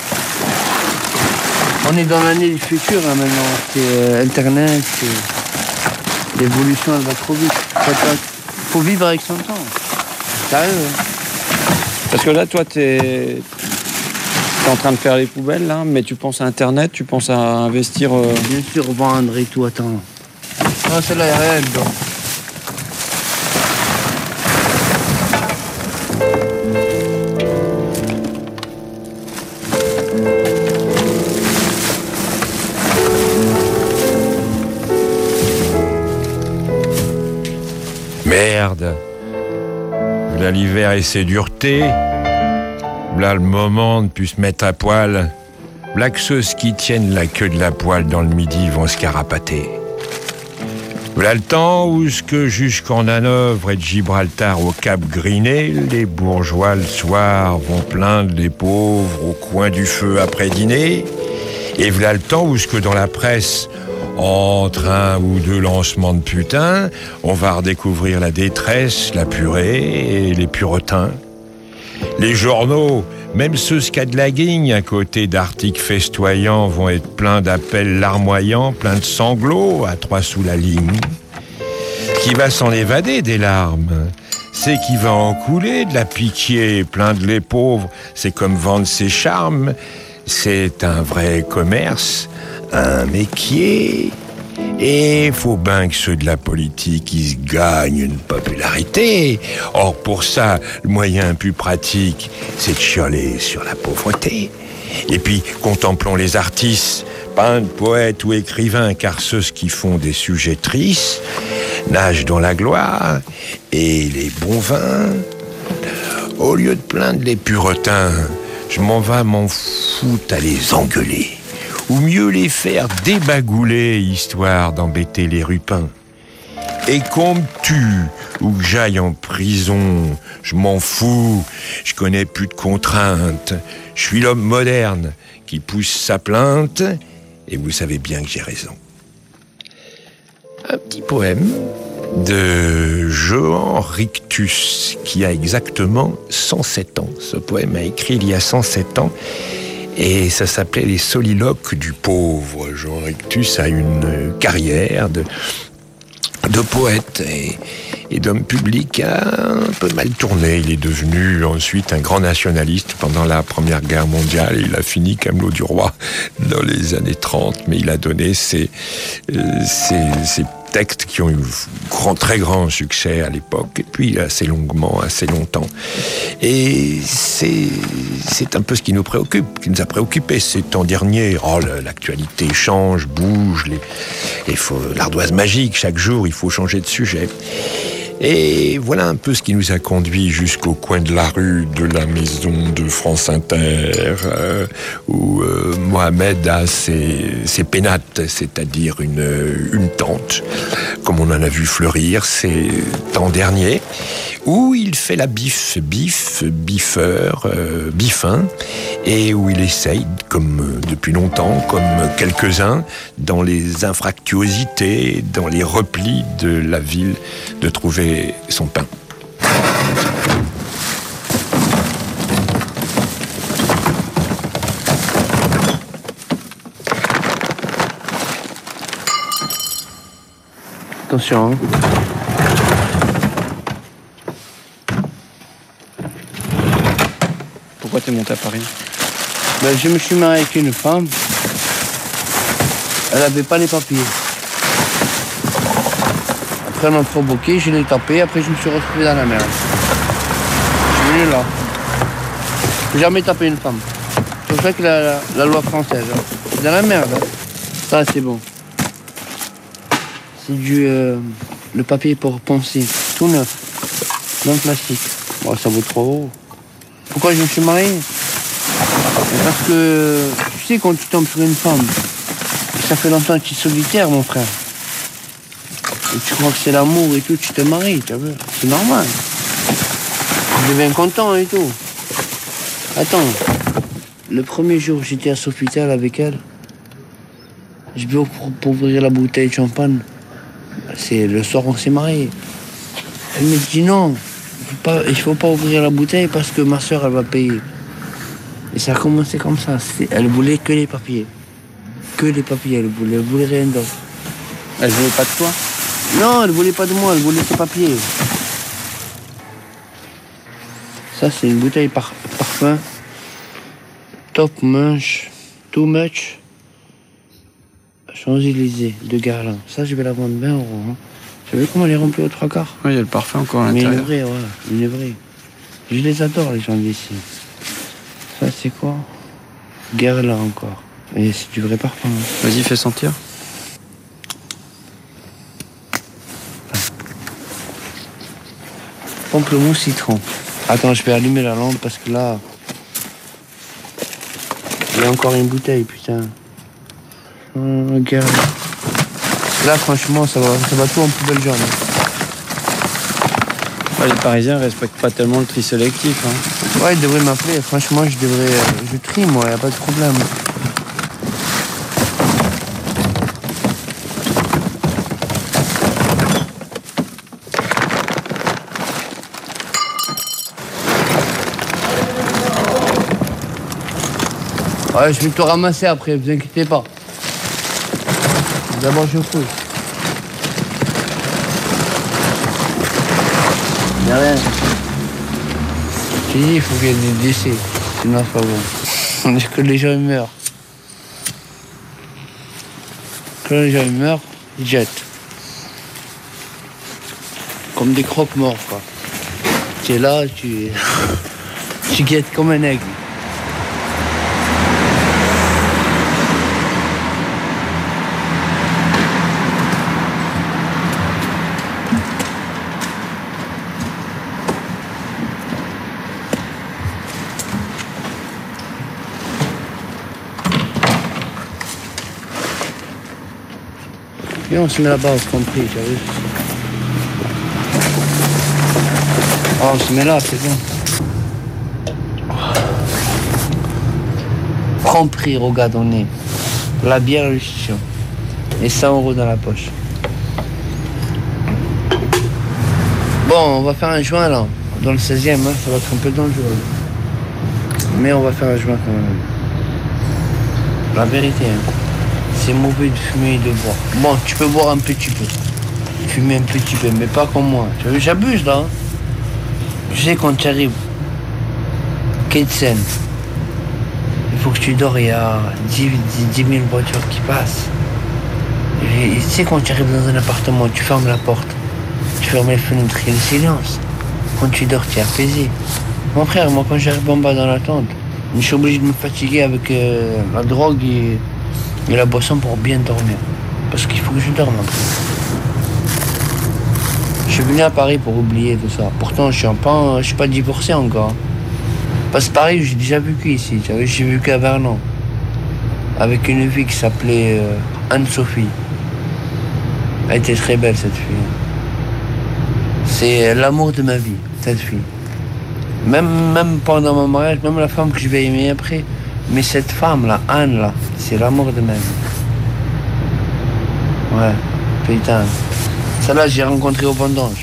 [SPEAKER 14] On est dans l'année du futur, hein, maintenant. C'est euh, Internet, c'est... L'évolution, elle va trop vite. Il faut vivre avec son temps. Sérieux, hein.
[SPEAKER 15] Parce que là, toi, t'es... t'es en train de faire les poubelles, là, mais tu penses à Internet, tu penses à investir... Euh...
[SPEAKER 14] Bien sûr, vendre et tout, attends. Non, celle-là, il n'y a rien dedans.
[SPEAKER 8] Merde. Là, l'hiver et ses duretés. Là, le moment de plus se mettre à poil. Là, que ceux qui tiennent la queue de la poêle dans le midi vont se carapater. Voilà le temps où ce que jusqu'en Hanovre et de Gibraltar au Cap Griné, les bourgeois le soir vont plaindre les pauvres au coin du feu après dîner. Et voilà le temps où ce que dans la presse, entre un ou deux lancements de putain, on va redécouvrir la détresse, la purée et les puretains. Les journaux Même ceux qui a de la guigne à côté d'articles festoyants vont être pleins d'appels larmoyants, pleins de sanglots à trois sous la ligne. Qui va s'en évader des larmes, c'est qui va en couler de la pitié, plaindre les pauvres, c'est comme vendre ses charmes. C'est un vrai commerce, un métier. Et faut bien que ceux de la politique, ils se gagnent une popularité. Or, pour ça, le moyen plus pratique, c'est de chialer sur la pauvreté. Et puis, contemplons les artistes, peintres, poètes ou écrivains, car ceux qui font des sujets tristes nagent dans la gloire et les bons vins. Au lieu de plaindre les puritains, je m'en vais m'en foutre à les engueuler. Ou mieux les faire débagouler, histoire d'embêter les rupins. Et qu'on me tue, ou que j'aille en prison, je m'en fous, je connais plus de contraintes. Je suis l'homme moderne qui pousse sa plainte, et vous savez bien que j'ai raison. Un petit poème de Johan Rictus, qui a exactement cent sept ans. Ce poème a écrit il y a cent sept ans, et ça s'appelait Les Soliloques du pauvre. Johan Rictus a une carrière de, de poète et, et d'homme public un peu mal tourné. Il est devenu ensuite un grand nationaliste pendant la Première Guerre mondiale. Il a fini Camelot du Roi dans les années trente, mais il a donné ses, ses, ses textes qui ont eu grand, très grand succès à l'époque, et puis assez longuement, assez longtemps. Et c'est, c'est un peu ce qui nous préoccupe, qui nous a préoccupés ces temps derniers. Oh, l'actualité change, bouge, les, il faut l'ardoise magique, chaque jour il faut changer de sujet. Et voilà un peu ce qui nous a conduit jusqu'au coin de la rue de la maison de France Inter, euh, où euh, Mohamed a ses, ses pénates, c'est-à-dire une, une tente, comme on en a vu fleurir ces temps derniers, où il fait la bif, bif, biffeur, euh, biffin, et où il essaye, comme euh, depuis longtemps, comme quelques-uns, dans les infractuosités, dans les replis de la ville, de trouver son pain.
[SPEAKER 14] Attention, hein.
[SPEAKER 15] Pourquoi t'es monté à Paris?
[SPEAKER 14] Ben, je me suis marié avec une femme. Elle n'avait pas les papiers. Après, elle m'a provoqué, je l'ai tapé, après, je me suis retrouvé dans la merde. Je suis venu là. J'ai jamais tapé une femme. C'est pour ça que la, la, la loi française, hein. C'est dans la merde. Hein. Ça, c'est bon. C'est du. Euh, le papier pour poncer, tout neuf, dans le plastique. Bon, ça vaut trop haut. Pourquoi je me suis marié? Parce que, tu sais, quand tu tombes sur une femme, ça fait longtemps que tu es solitaire, mon frère. Et tu crois que c'est l'amour et tout, tu te maries, tu vois. C'est normal. Tu deviens content et tout. Attends, le premier jour, j'étais à Sofitel avec elle. Je vais pour, pour ouvrir la bouteille de champagne. C'est le soir, on s'est mariés. Elle me dit non, il ne faut pas ouvrir la bouteille parce que ma soeur, elle va payer. Et ça a commencé comme ça. Elle voulait que les papiers. Que les papiers, elle voulait, elle voulait rien d'autre.
[SPEAKER 15] Elle voulait pas de toi?
[SPEAKER 14] Non, elle voulait pas de moi, elle voulait ses papiers. Ça, c'est une bouteille par parfum. Top Munch, Too Much. Champs-Élysées, de Guerlain. Ça, je vais la vendre vingt euros. Hein. Tu as vu comment elle est remplie aux trois quarts?
[SPEAKER 15] Oui, il y a le parfum encore à
[SPEAKER 14] Mais
[SPEAKER 15] l'intérieur.
[SPEAKER 14] une vraie, ouais, une vraie. Je les adore, les gens d'ici. Ça, c'est quoi? Guerlain encore. Et c'est du vrai parfum. Hein.
[SPEAKER 15] Vas-y, fais sentir.
[SPEAKER 14] Pamplemousse citron. Attends, je vais allumer la lampe parce que là... Il y a encore une bouteille, putain. Oh, regarde. Là, franchement, ça va, ça va tout en poubelle jaune.
[SPEAKER 15] Ouais, les Parisiens respectent pas tellement le tri sélectif. Hein.
[SPEAKER 14] Ouais, ils devraient m'appeler. Franchement, je devrais... Je trie, moi, y a pas de problème. Ouais, je vais tout ramasser après, vous inquiétez pas. D'abord, je fouille. Y'a rien. Je dis, il faut qu'il y ait des décès. Sinon, c'est pas bon. Est-ce que les gens ils meurent? Quand les gens ils meurent, ils jettent. Comme des croque-morts, quoi. Tu es là, tu... tu guettes comme un aigle. Et on se met là-bas, on se compris, tu as vu? Oh, on se met là, c'est bon. Franprix, regarde, on est. La bière, le chichon. Et cent euros dans la poche. Bon, on va faire un joint là. Dans le seizième, hein, ça va être un peu dangereux. Mais on va faire un joint quand même. La vérité, hein. C'est mauvais de fumer et de boire. Bon, tu peux boire un petit peu. Fumer un petit peu, mais pas comme moi. Tu vois, j'abuse là. Hein. Tu sais, quand tu arrives, quai de Seine, il faut que tu dors, il y a dix mille voitures qui passent. Et tu sais, quand tu arrives dans un appartement, tu fermes la porte, tu fermes les fenêtres, il y a le silence. Quand tu dors, tu es apaisé. Mon frère, moi, quand j'arrive en bas dans la tente, je suis obligé de me fatiguer avec euh, la drogue et, et la boisson pour bien dormir. Parce qu'il faut que je dorme après. Je suis venu à Paris pour oublier tout ça. Pourtant, je suis pas, je suis pas divorcé encore. Parce que Paris, j'ai déjà vécu ici. J'ai vécu à Vernon. Avec une fille qui s'appelait euh, Anne-Sophie. Elle était très belle, cette fille. C'est l'amour de ma vie, cette fille. Même, même pendant mon mariage, même la femme que je vais aimer après. Mais cette femme-là, Anne-là, c'est l'amour de ma vie. Ouais, putain. Celle-là, j'ai rencontré au vendange.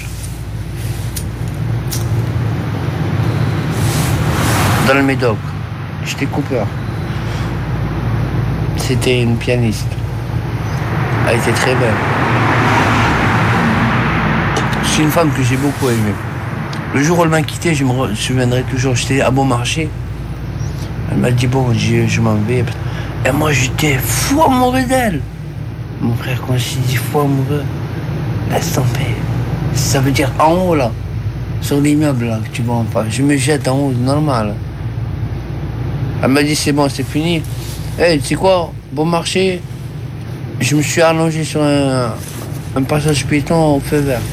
[SPEAKER 14] Dans le Médoc. J'étais coupeur. C'était une pianiste. Elle était très belle. C'est une femme que j'ai beaucoup aimée. Le jour où elle m'a quitté, je me souviendrai toujours, j'étais à Beaumarchais. Elle m'a dit, bon, je, je m'en vais. Et moi, j'étais fou amoureux d'elle. Mon frère, quand je suis dit fou amoureux, laisse tomber. Ça veut dire en haut, là, sur l'immeuble, là, que tu vois en face. Je me jette en haut, normal. Elle m'a dit, c'est bon, c'est fini. Eh, hey, tu sais quoi, Beaumarchais, je me suis allongé sur un, un passage piéton au feu vert.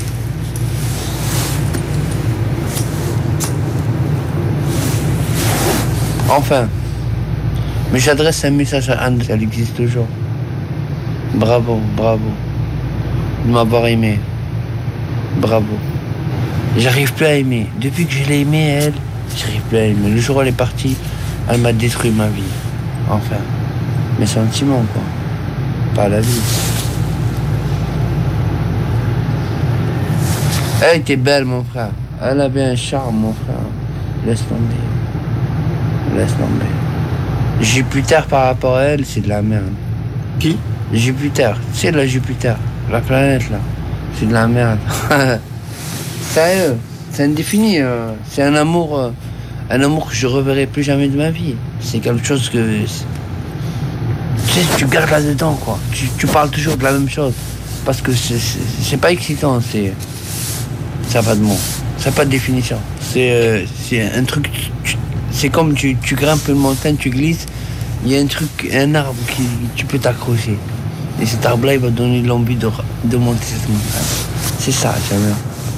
[SPEAKER 14] Enfin, mais j'adresse un message à Anne, elle existe toujours. Bravo, bravo, de m'avoir aimé. Bravo. J'arrive plus à aimer. Depuis que je l'ai aimée, elle, j'arrive plus à aimer. Le jour où elle est partie, elle m'a détruit ma vie. Enfin, mes sentiments, quoi. Pas la vie. Elle était belle, mon frère. Elle avait un charme, mon frère. Laisse tomber. Laisse tomber. Jupiter par rapport à elle, c'est de la merde. Qui? Jupiter. Tu sais, la Jupiter, la planète, là. C'est de la merde. Sérieux, c'est indéfini. Euh. C'est un amour, euh, un amour que je reverrai plus jamais de ma vie. C'est quelque chose que... Tu sais, tu gardes là-dedans, quoi. Tu, tu parles toujours de la même chose. Parce que c'est, c'est, c'est pas excitant, c'est... Ça n'a pas de mots. Ça n'a pas de définition. C'est, euh, c'est un truc... Tu, c'est comme tu, tu grimpes une montagne, tu glisses, il y a un truc, un arbre qui tu peux t'accrocher. Et cet arbre-là, il va donner l'envie de, de monter cette montagne. C'est ça, tu vois.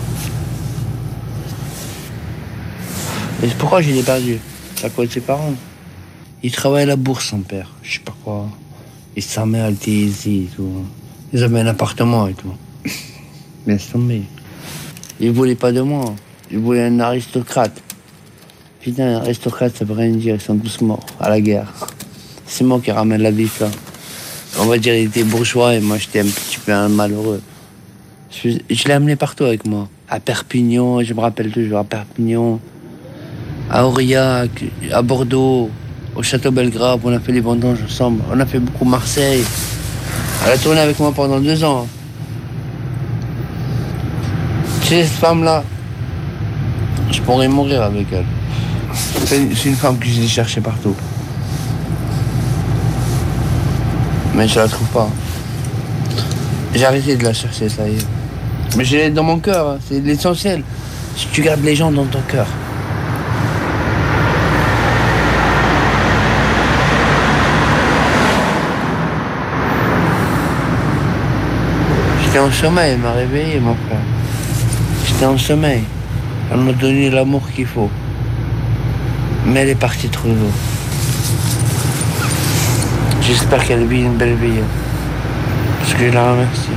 [SPEAKER 14] Et pourquoi je l'ai perdu? C'est à cause de ses parents. Il travaillait à la bourse, son père, je sais pas quoi. Et sa mère, elle était ici et tout. Ils avaient un appartement et tout. Mais c'est tombé. Il voulait pas de moi. Il voulait un aristocrate. Putain, un aristocrate, ça veut rien dire, ils sont tous morts à la guerre. C'est moi qui ramène la vie, ça. On va dire qu'il était bourgeois et moi j'étais un petit peu un malheureux. Je, je l'ai amené partout avec moi. À Perpignan, je me rappelle toujours, à Perpignan, à Aurillac, à Bordeaux, au Château Belgrave, on a fait les vendanges ensemble. On a fait beaucoup Marseille. Elle a tourné avec moi pendant deux ans. Tu sais, cette femme-là, je pourrais mourir avec elle. C'est une femme que j'ai cherchée partout. Mais je la trouve pas. J'ai arrêté de la chercher, ça y est. Mais je l'ai dans mon cœur, hein. C'est l'essentiel. Si tu gardes les gens dans ton cœur. J'étais en sommeil, elle m'a réveillé, mon frère. J'étais en sommeil. Elle m'a donné l'amour qu'il faut. Mais elle est partie trop tôt. J'espère qu'elle vit une belle vie. Parce que je la remercie.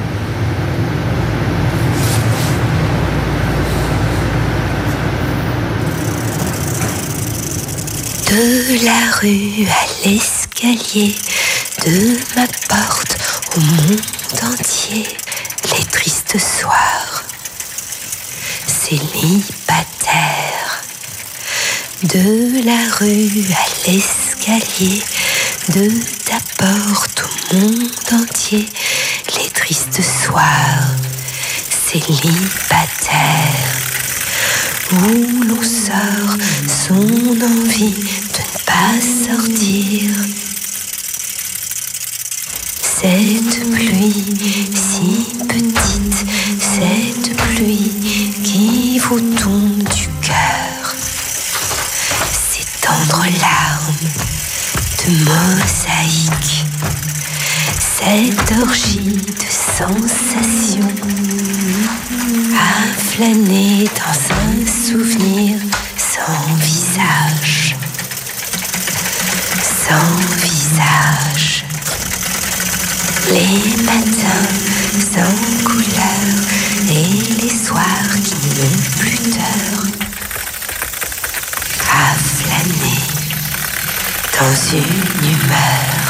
[SPEAKER 19] De la rue à l'escalier, de ma porte au monde entier, les tristes soirs, célibataire. De la rue à l'escalier, de ta porte au monde entier, les tristes soirs, célibataire, où l'on sort son envie de ne pas sortir. Cette pluie si petite, cette pluie qui vous tombe du cœur, ces tendres larmes de mosaïque, cette orgie de sensations, à flâner dans un souvenir sans visage, sans visage. Les matins sans couleur et les soirs qui n'ont plus d'heure, à flâner dans une humeur.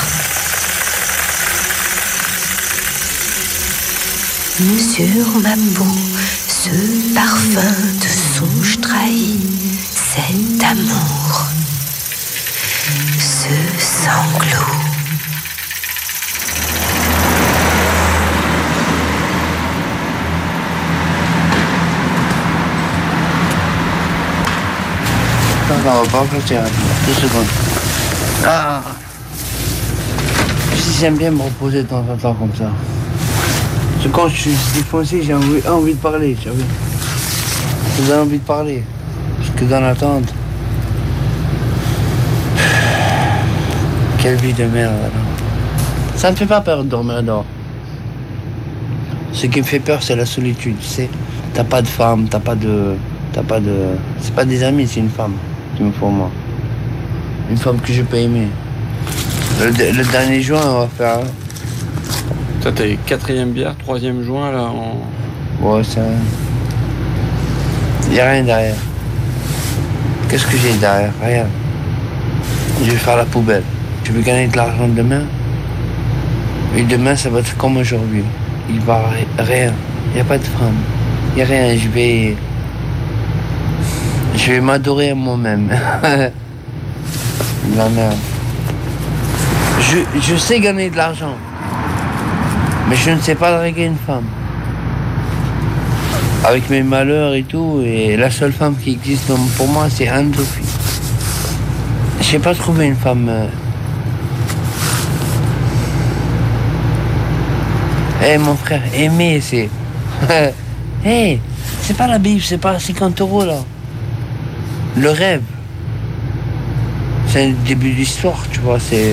[SPEAKER 19] Sur ma peau, ce parfum de songe trahi, cet amour, ce sanglot.
[SPEAKER 14] Non, on va pas partir, deux secondes. Ah. J'aime bien me reposer de temps en temps comme ça. Parce que quand je suis défoncé, j'ai envie, envie de parler, tu vois. J'ai envie de parler. Parce que dans l'attente... Quelle vie de merde, alors. Ça me fait pas peur de dormir dehors. Ce qui me fait peur, c'est la solitude, tu sais. T'as pas de femme, t'as pas de... T'as pas de... C'est pas des amis, c'est une femme qu'il me faut, moi. Une femme que je peux aimer. Le, le dernier juin, on va faire...
[SPEAKER 15] Toi, t'es quatrième bière, troisième juin, là, en...
[SPEAKER 14] Ouais, ça... Y a rien derrière. Qu'est-ce que j'ai derrière? Rien. Je vais faire la poubelle. Je vais gagner de l'argent demain. Et demain, ça va être comme aujourd'hui. Il va rien. Il n'y a pas de femme. Il n'y a rien. Je vais... Je vais m'adorer à moi-même. La merde. Je, je sais gagner de l'argent. Mais je ne sais pas draguer une femme. Avec mes malheurs et tout, et la seule femme qui existe pour moi, c'est Anne-Sophie. Je sais pas trouver une femme... Euh... Eh hey, mon frère, aimer, c'est... Eh, hey, c'est pas la Bible, c'est pas cinquante euros là. Le rêve. C'est le début de l'histoire, tu vois, c'est...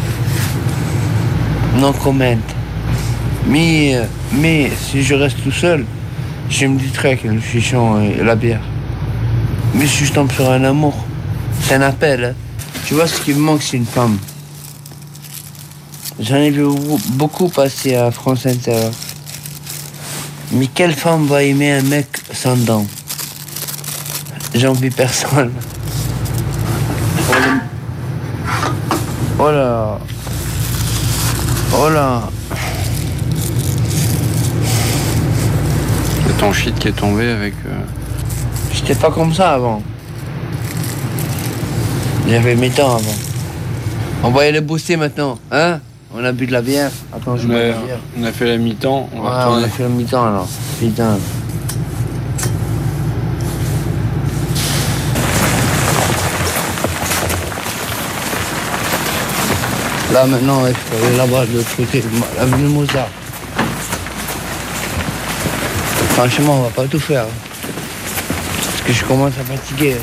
[SPEAKER 14] Non comment. Mais, mais si je reste tout seul, je me dis avec le chichon et la bière. Mais si je tombe sur un amour, c'est un appel. Hein. Tu vois, ce qui me manque, c'est une femme. J'en ai vu beaucoup passer à France Inter. Mais quelle femme va aimer un mec sans dents? J'en vis personne. Oh là. Oh là.
[SPEAKER 15] C'est ton shit qui est tombé avec... Euh...
[SPEAKER 14] J'étais pas comme ça avant. J'avais mes dents avant. On va aller bosser maintenant, hein? On a bu de la bière. Attends, je
[SPEAKER 15] on,
[SPEAKER 14] bois de
[SPEAKER 15] a,
[SPEAKER 14] la bière.
[SPEAKER 15] on a fait la mi-temps. On,
[SPEAKER 14] ouais,
[SPEAKER 15] va
[SPEAKER 14] on a fait la mi-temps alors. Putain. Là maintenant, il faut aller là-bas de l'autre côté, l'avenue Mozart. Franchement, on va pas tout faire. Parce que je commence à fatiguer.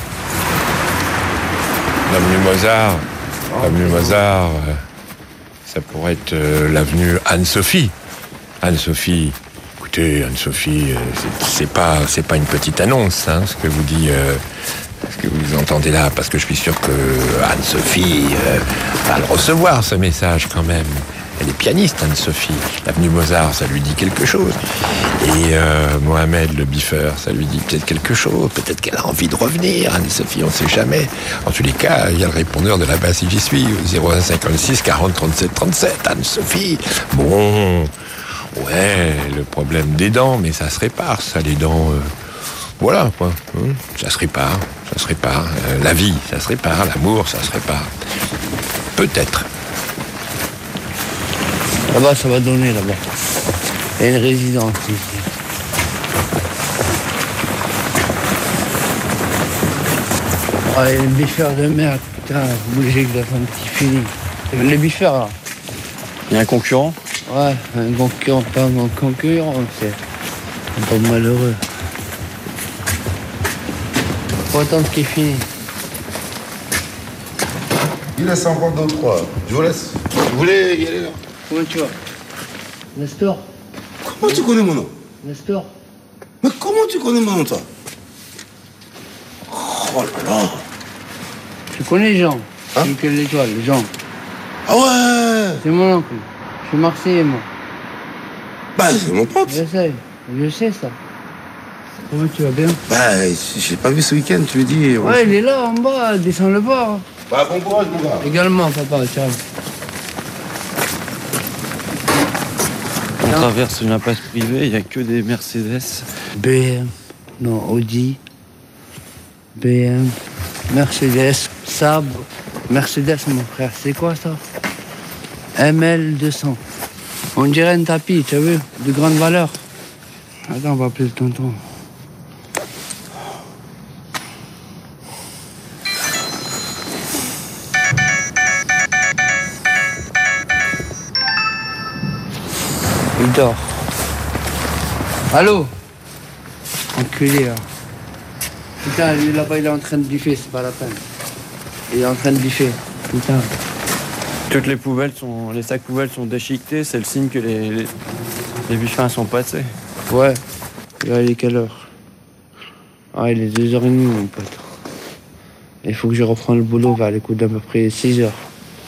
[SPEAKER 8] L'avenue Mozart, l'avenue Mozart, euh, ça pourrait être euh, l'avenue Anne-Sophie. Anne-Sophie, écoutez, Anne-Sophie, euh, c'est, c'est pas, c'est pas une petite annonce, hein, ce que vous dit, euh, ce que vous entendez là, parce que je suis sûr que Anne-Sophie euh, va le recevoir, ce message quand même. Elle est pianiste, Anne-Sophie. L'avenue Mozart, ça lui dit quelque chose. Et euh, Mohamed, le biffeur, ça lui dit peut-être quelque chose. Peut-être qu'elle a envie de revenir, Anne-Sophie, on ne sait jamais. En tous les cas, il y a le répondeur de là-bas si j'y suis, au zéro un cinquante-six quarante trente-sept trente-sept. Anne-Sophie, bon, ouais, le problème des dents, mais ça se répare, ça, les dents... Euh, voilà, quoi. Hein, ça se répare, ça se répare. Euh, la vie, ça se répare. L'amour, ça se répare. Peut-être.
[SPEAKER 14] Là-bas, ça va donner, là-bas. Il y a une résidence ici. Ah, il y a une biffeur de merde, putain, obligé que un petit fini. Les biffeurs, là.
[SPEAKER 15] Il y a un concurrent?
[SPEAKER 14] Ouais, un concurrent, pas un concurrent, c'est un peu malheureux. Faut attendre qu'il finisse.
[SPEAKER 20] Il laisse encore deux ou trois. Je vous laisse. Vous voulez y aller là?
[SPEAKER 14] Comment tu vas? Nestor?
[SPEAKER 20] Comment tu connais mon nom?
[SPEAKER 14] Nestor?
[SPEAKER 20] Mais comment tu connais mon nom, toi? Oh là là!
[SPEAKER 14] Tu connais Jean?
[SPEAKER 20] Hein?
[SPEAKER 14] Quelle l'étoile, Jean?
[SPEAKER 20] Ah ouais!
[SPEAKER 14] C'est mon oncle. Je suis Marseillais, moi.
[SPEAKER 20] Bah, c'est mon pote.
[SPEAKER 14] Je sais, je sais ça. Comment tu vas bien?
[SPEAKER 20] Bah, je l'ai pas vu ce week-end, tu lui dis.
[SPEAKER 14] Ouais, il est là, en bas, descends le bord.
[SPEAKER 20] Bah, bon courage, mon gars.
[SPEAKER 14] Également, papa, ciao.
[SPEAKER 15] On traverse une impasse privée, il n'y a que des Mercedes.
[SPEAKER 14] B M, non, Audi, B M, Mercedes, Saab, Mercedes, mon frère, c'est quoi ça? M L deux cents. On dirait un tapis, tu as vu, de grande valeur. Attends, on va appeler le tonton. Il dort. Allô? Enculé, là. Putain, lui là-bas, il est en train de biffer, c'est pas la peine. Il est en train de biffer. Putain.
[SPEAKER 15] Toutes les poubelles sont, les sacs poubelles sont déchiquetés, c'est le signe que les, les, les biffins sont passés.
[SPEAKER 14] Ouais. Là, il est quelle heure? Ah, il est deux heures trente, mon pote. Il faut que je reprenne le boulot vers les coups d'à peu près six heures.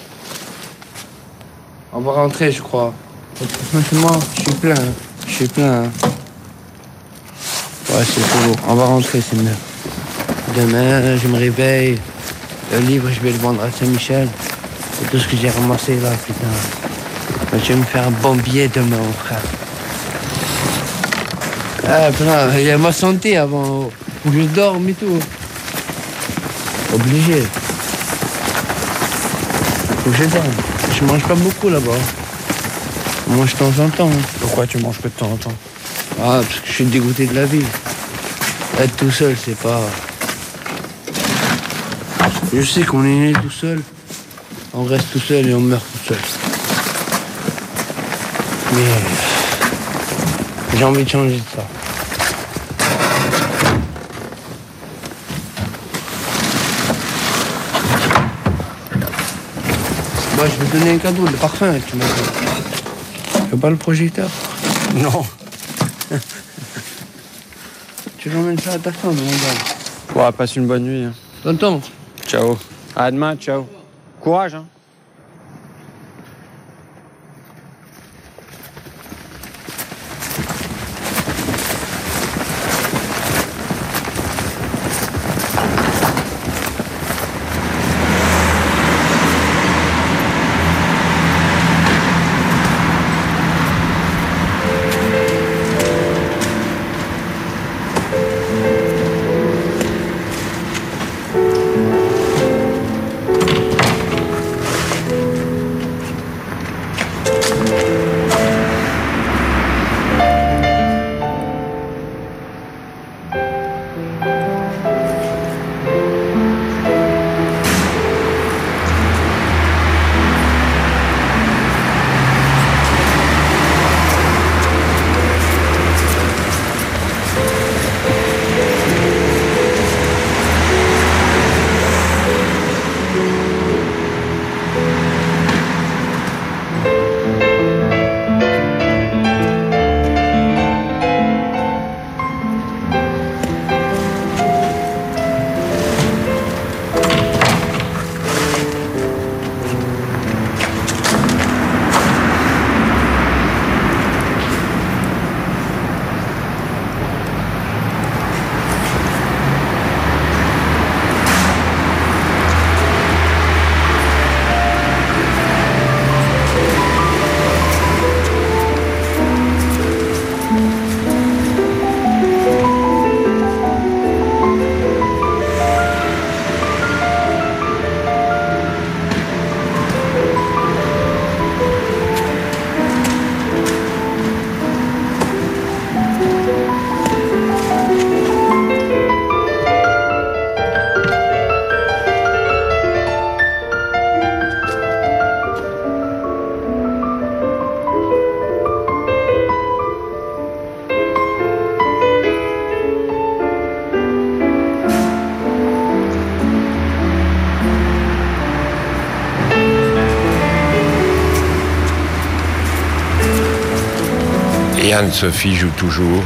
[SPEAKER 14] On va rentrer, je crois. Franchement, je suis plein. Hein. Je suis plein. Hein. Ouais, c'est trop lourd. On va rentrer, c'est mieux. Demain, je me réveille. Le livre, je vais le vendre à Saint-Michel. C'est tout ce que j'ai ramassé là, putain. Je vais me faire un bon billet demain, mon frère. Ah, putain, il y a ma santé avant. Faut que je dorme et tout. Obligé. Faut que je dorme. Je mange pas beaucoup là-bas. Je mange de temps en temps.
[SPEAKER 15] Pourquoi tu manges que de temps en temps?
[SPEAKER 14] Ah, parce que je suis dégoûté de la vie. Être tout seul, c'est pas... Je sais qu'on est né tout seul. On reste tout seul et on meurt tout seul. Mais... j'ai envie de changer de ça. Moi, je vais te donner un cadeau, le parfum, tu m'as dit. Tu veux pas le projecteur?
[SPEAKER 15] Non.
[SPEAKER 14] Tu l'emmènes ça à ta femme, mon gars.
[SPEAKER 15] Ouais, passe une bonne nuit. Hein.
[SPEAKER 14] Tonton.
[SPEAKER 15] Ciao. À demain, ciao. Courage, hein.
[SPEAKER 8] Et Anne-Sophie joue toujours.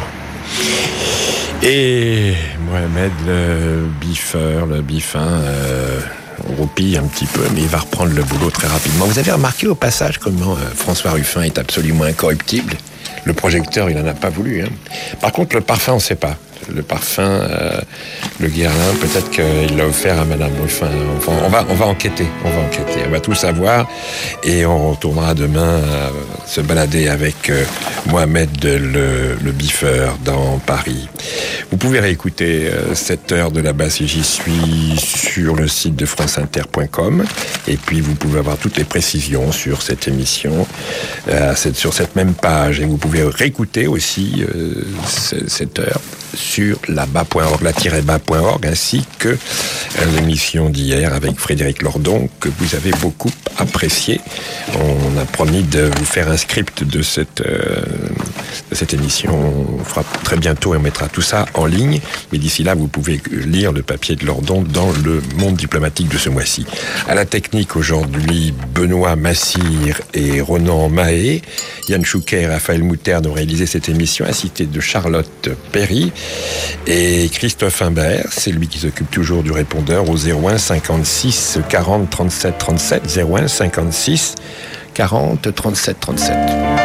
[SPEAKER 8] Et Mohamed, le biffeur, le biffin, euh, roupille un petit peu, mais il va reprendre le boulot très rapidement. Vous avez remarqué au passage comment euh, François Ruffin est absolument incorruptible? Le projecteur, il n'en a pas voulu. Hein. Par contre, le parfum, on ne sait pas. Le parfum, euh, le Guerlain, peut-être qu'il l'a offert à Madame Ruffin. Enfin, on va, on va enquêter, on va enquêter, on va tout savoir, et on retournera demain euh, se balader avec euh, Mohamed le, le biffeur dans Paris. Vous pouvez réécouter euh, cette heure de la basse et j'y suis sur le site de france inter point com, et puis vous pouvez avoir toutes les précisions sur cette émission euh, cette, sur cette même page, et vous pouvez réécouter aussi euh, cette heure sur la bas point org, la tiret bas point org, ainsi que euh, l'émission d'hier avec Frédéric Lordon, que vous avez beaucoup apprécié. On a promis de vous faire un script de cette, euh, de cette émission. On fera très bientôt et on mettra tout ça en ligne. Mais d'ici là, vous pouvez lire le papier de Lordon dans le Monde diplomatique de ce mois-ci. À la technique aujourd'hui, Benoît Massir et Ronan Mahé. Yann Chouquet et Raphaël Moutarde ont réalisé cette émission, assistés de Charlotte Perry. Et Christophe Imbert, c'est lui qui s'occupe toujours du répondeur au zéro un cinquante-six quarante trente-sept trente-sept, zéro un cinquante-six quarante trente-sept trente-sept.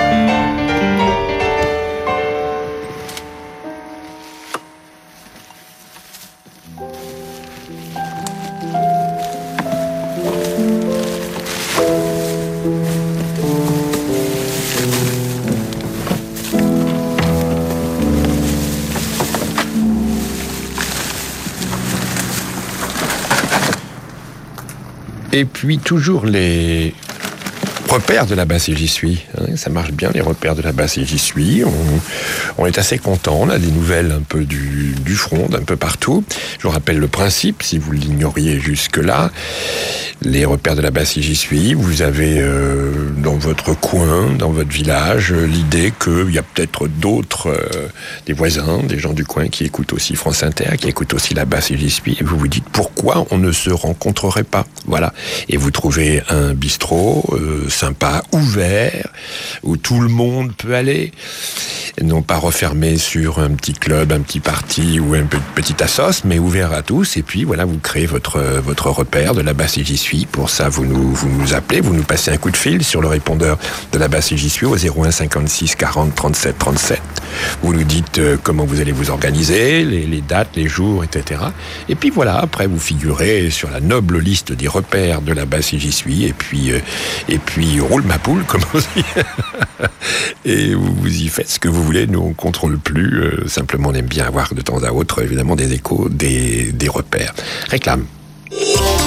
[SPEAKER 8] Et puis toujours les repères de la basse et j'y suis. Hein, ça marche bien, les repères de la basse et j'y suis. On, on est assez content. On a des nouvelles un peu du, du front, d'un peu partout. Je vous rappelle le principe, si vous l'ignoriez jusque-là. Les repères de la basse et j'y suis. Vous avez euh, dans votre coin, dans votre village, l'idée qu'il y a peut-être d'autres, euh, des voisins, des gens du coin qui écoutent aussi France Inter, qui écoutent aussi la basse et j'y suis. Et vous vous dites pourquoi on ne se rencontrerait pas. Voilà. Et vous trouvez un bistrot euh, sympa, ouvert, où tout le monde peut aller, et non pas refermé sur un petit club, un petit parti ou un petit assos, mais ouvert à tous. Et puis voilà, vous créez votre votre repère de la basse et j'y suis. Pour ça, vous nous vous nous appelez, vous nous passez un coup de fil sur le répondeur de la basse et j'y suis au zéro un cinquante-six quarante trente-sept trente-sept. Vous nous dites euh, comment vous allez vous organiser, les, les dates, les jours, et cetera. Et puis voilà, après vous figurez sur la noble liste des repères de la basse et j'y suis. Et puis euh, et puis roule ma poule, comme on dit. Et vous, vous y faites ce que vous voulez. Nous on contrôle plus. Euh, simplement, on aime bien avoir de temps à autre, évidemment, des échos, des des repères. Réclame.